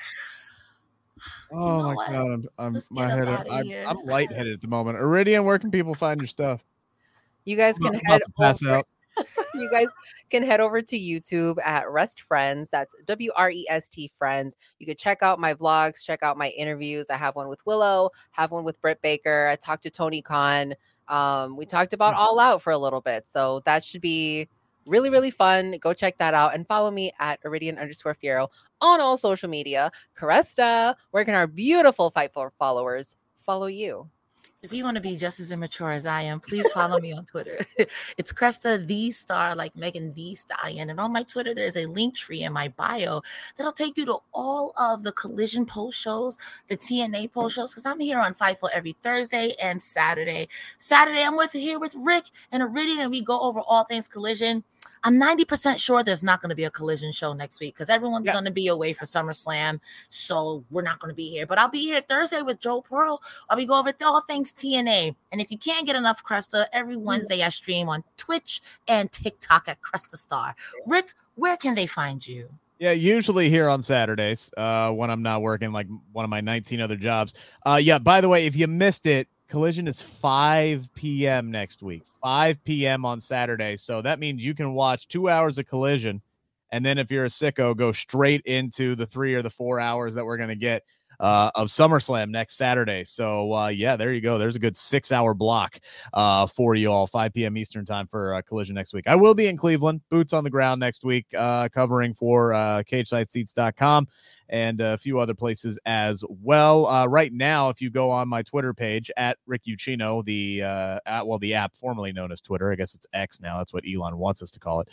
Speaker 4: Oh
Speaker 6: you know
Speaker 4: my
Speaker 6: what?
Speaker 4: God, I'm, I'm
Speaker 6: Let's
Speaker 4: my
Speaker 6: get
Speaker 4: head.
Speaker 6: up outta
Speaker 4: I'm,
Speaker 6: here.
Speaker 4: I'm lightheaded at the moment. Iridian, where can people find your stuff?
Speaker 5: You guys
Speaker 4: I'm
Speaker 5: can
Speaker 4: about
Speaker 5: head
Speaker 4: to pass
Speaker 5: over.
Speaker 4: out.
Speaker 5: You guys can head over to YouTube at Rest Friends. That's W R E S T Friends. You can check out my vlogs, check out my interviews. I have one with Willow, have one with Britt Baker. I talked to Tony Khan. Um, we talked about All Out for a little bit. So that should be really, really fun. Go check that out and follow me at Iridian underscore Fiero on all social media. Cresta, where can our beautiful Fightful followers follow you?
Speaker 6: If you want to be just as immature as I am, please follow me on Twitter. It's Cresta the Star, like Megan the Stallion. And on my Twitter, there's a link tree in my bio that'll take you to all of the Collision post shows, the T N A post shows, because I'm here on Fightful every Thursday and Saturday. Saturday, I'm with here with Rick and Iridian, and we go over all things Collision. I'm ninety percent sure there's not going to be a Collision show next week because everyone's yeah. going to be away for SummerSlam. So we're not going to be here. But I'll be here Thursday with Joe Pearl. I'll be going over all things T N A. And if you can't get enough Cresta, every Wednesday I stream on Twitch and TikTok at Cresta Star. Rick, where can they find you?
Speaker 4: Yeah, usually here on Saturdays uh, when I'm not working like one of my nineteen other jobs. Uh, yeah, by the way, if you missed it, Collision is five p.m. next week, five p.m. on Saturday. So that means you can watch two hours of Collision. And then if you're a sicko, go straight into the three or the four hours that we're going to get uh, of SummerSlam next Saturday. So, uh, yeah, there you go. There's a good six hour block uh, for you all, five p.m. Eastern time for uh, Collision next week. I will be in Cleveland, boots on the ground next week, uh, covering for uh, cage side seats dot com. And a few other places as well. Uh, right now, if you go on my Twitter page at Rick Ucchino, the uh, at, well, the app formerly known as Twitter, I guess it's X now. That's what Elon wants us to call it.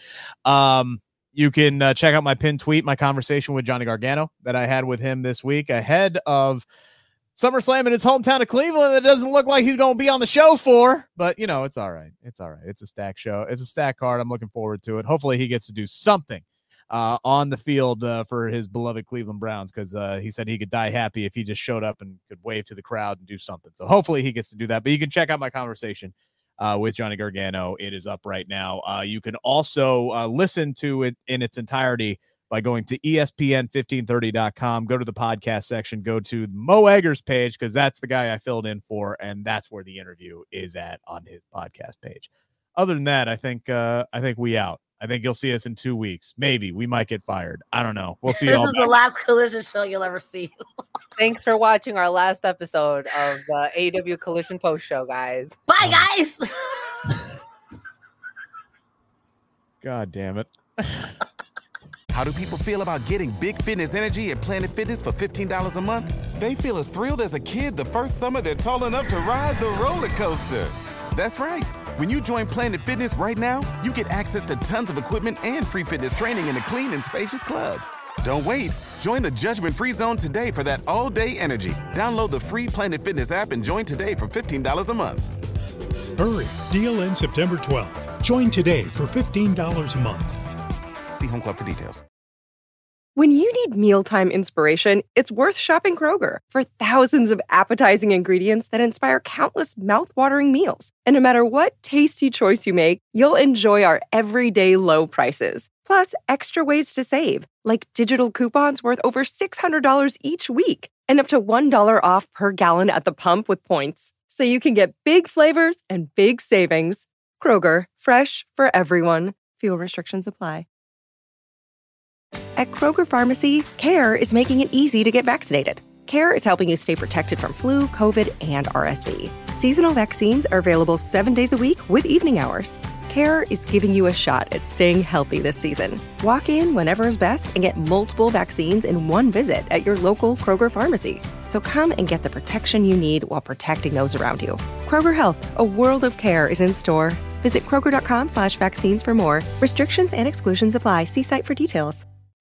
Speaker 4: Um, you can uh, check out my pinned tweet, my conversation with Johnny Gargano that I had with him this week ahead of SummerSlam in his hometown of Cleveland. That doesn't look like he's going to be on the show for, but you know, it's all right. It's all right. It's a stack show. It's a stack card. I'm looking forward to it. Hopefully, he gets to do something Uh, on the field uh, for his beloved Cleveland Browns because uh, he said he could die happy if he just showed up and could wave to the crowd and do something. So hopefully he gets to do that. But you can check out my conversation uh, with Johnny Gargano. It is up right now. Uh, you can also uh, listen to it in its entirety by going to E S P N fifteen thirty dot com. Go to the podcast section. Go to Mo Eggers page because that's the guy I filled in for, and that's where the interview is at on his podcast page. Other than that, I think uh, I think we out. I think you'll see us in two weeks. Maybe we might get fired. I don't know. We'll see.
Speaker 6: This
Speaker 4: all
Speaker 6: is
Speaker 4: back.
Speaker 6: the last Collision show you'll ever see.
Speaker 5: Thanks for watching our last episode of the A E W Collision Post Show, guys.
Speaker 6: Bye, guys.
Speaker 4: God damn it.
Speaker 8: How do people feel about getting Big Fitness Energy at Planet Fitness for fifteen dollars a month? They feel as thrilled as a kid the first summer they're tall enough to ride the roller coaster. That's right. When you join Planet Fitness right now, you get access to tons of equipment and free fitness training in a clean and spacious club. Don't wait. Join the judgment-free zone today for that all-day energy. Download the free Planet Fitness app and join today for fifteen dollars a month.
Speaker 9: Hurry. Deal ends September twelfth. Join today for fifteen dollars a month.
Speaker 8: See Home Club for details.
Speaker 3: When you need mealtime inspiration, it's worth shopping Kroger for thousands of appetizing ingredients that inspire countless mouthwatering meals. And no matter what tasty choice you make, you'll enjoy our everyday low prices. Plus, extra ways to save, like digital coupons worth over six hundred dollars each week and up to one dollar off per gallon at the pump with points. So you can get big flavors and big savings. Kroger, fresh for everyone. Fuel restrictions apply. At Kroger Pharmacy, CARE is making it easy to get vaccinated. CARE is helping you stay protected from flu, COVID, and R S V. Seasonal vaccines are available seven days a week with evening hours. CARE is giving you a shot at staying healthy this season. Walk in whenever is best and get multiple vaccines in one visit at your local Kroger Pharmacy. So come and get the protection you need while protecting those around you. Kroger Health, a world of care, is in store. Visit Kroger.com slash vaccines for more. Restrictions and exclusions apply. See site for details.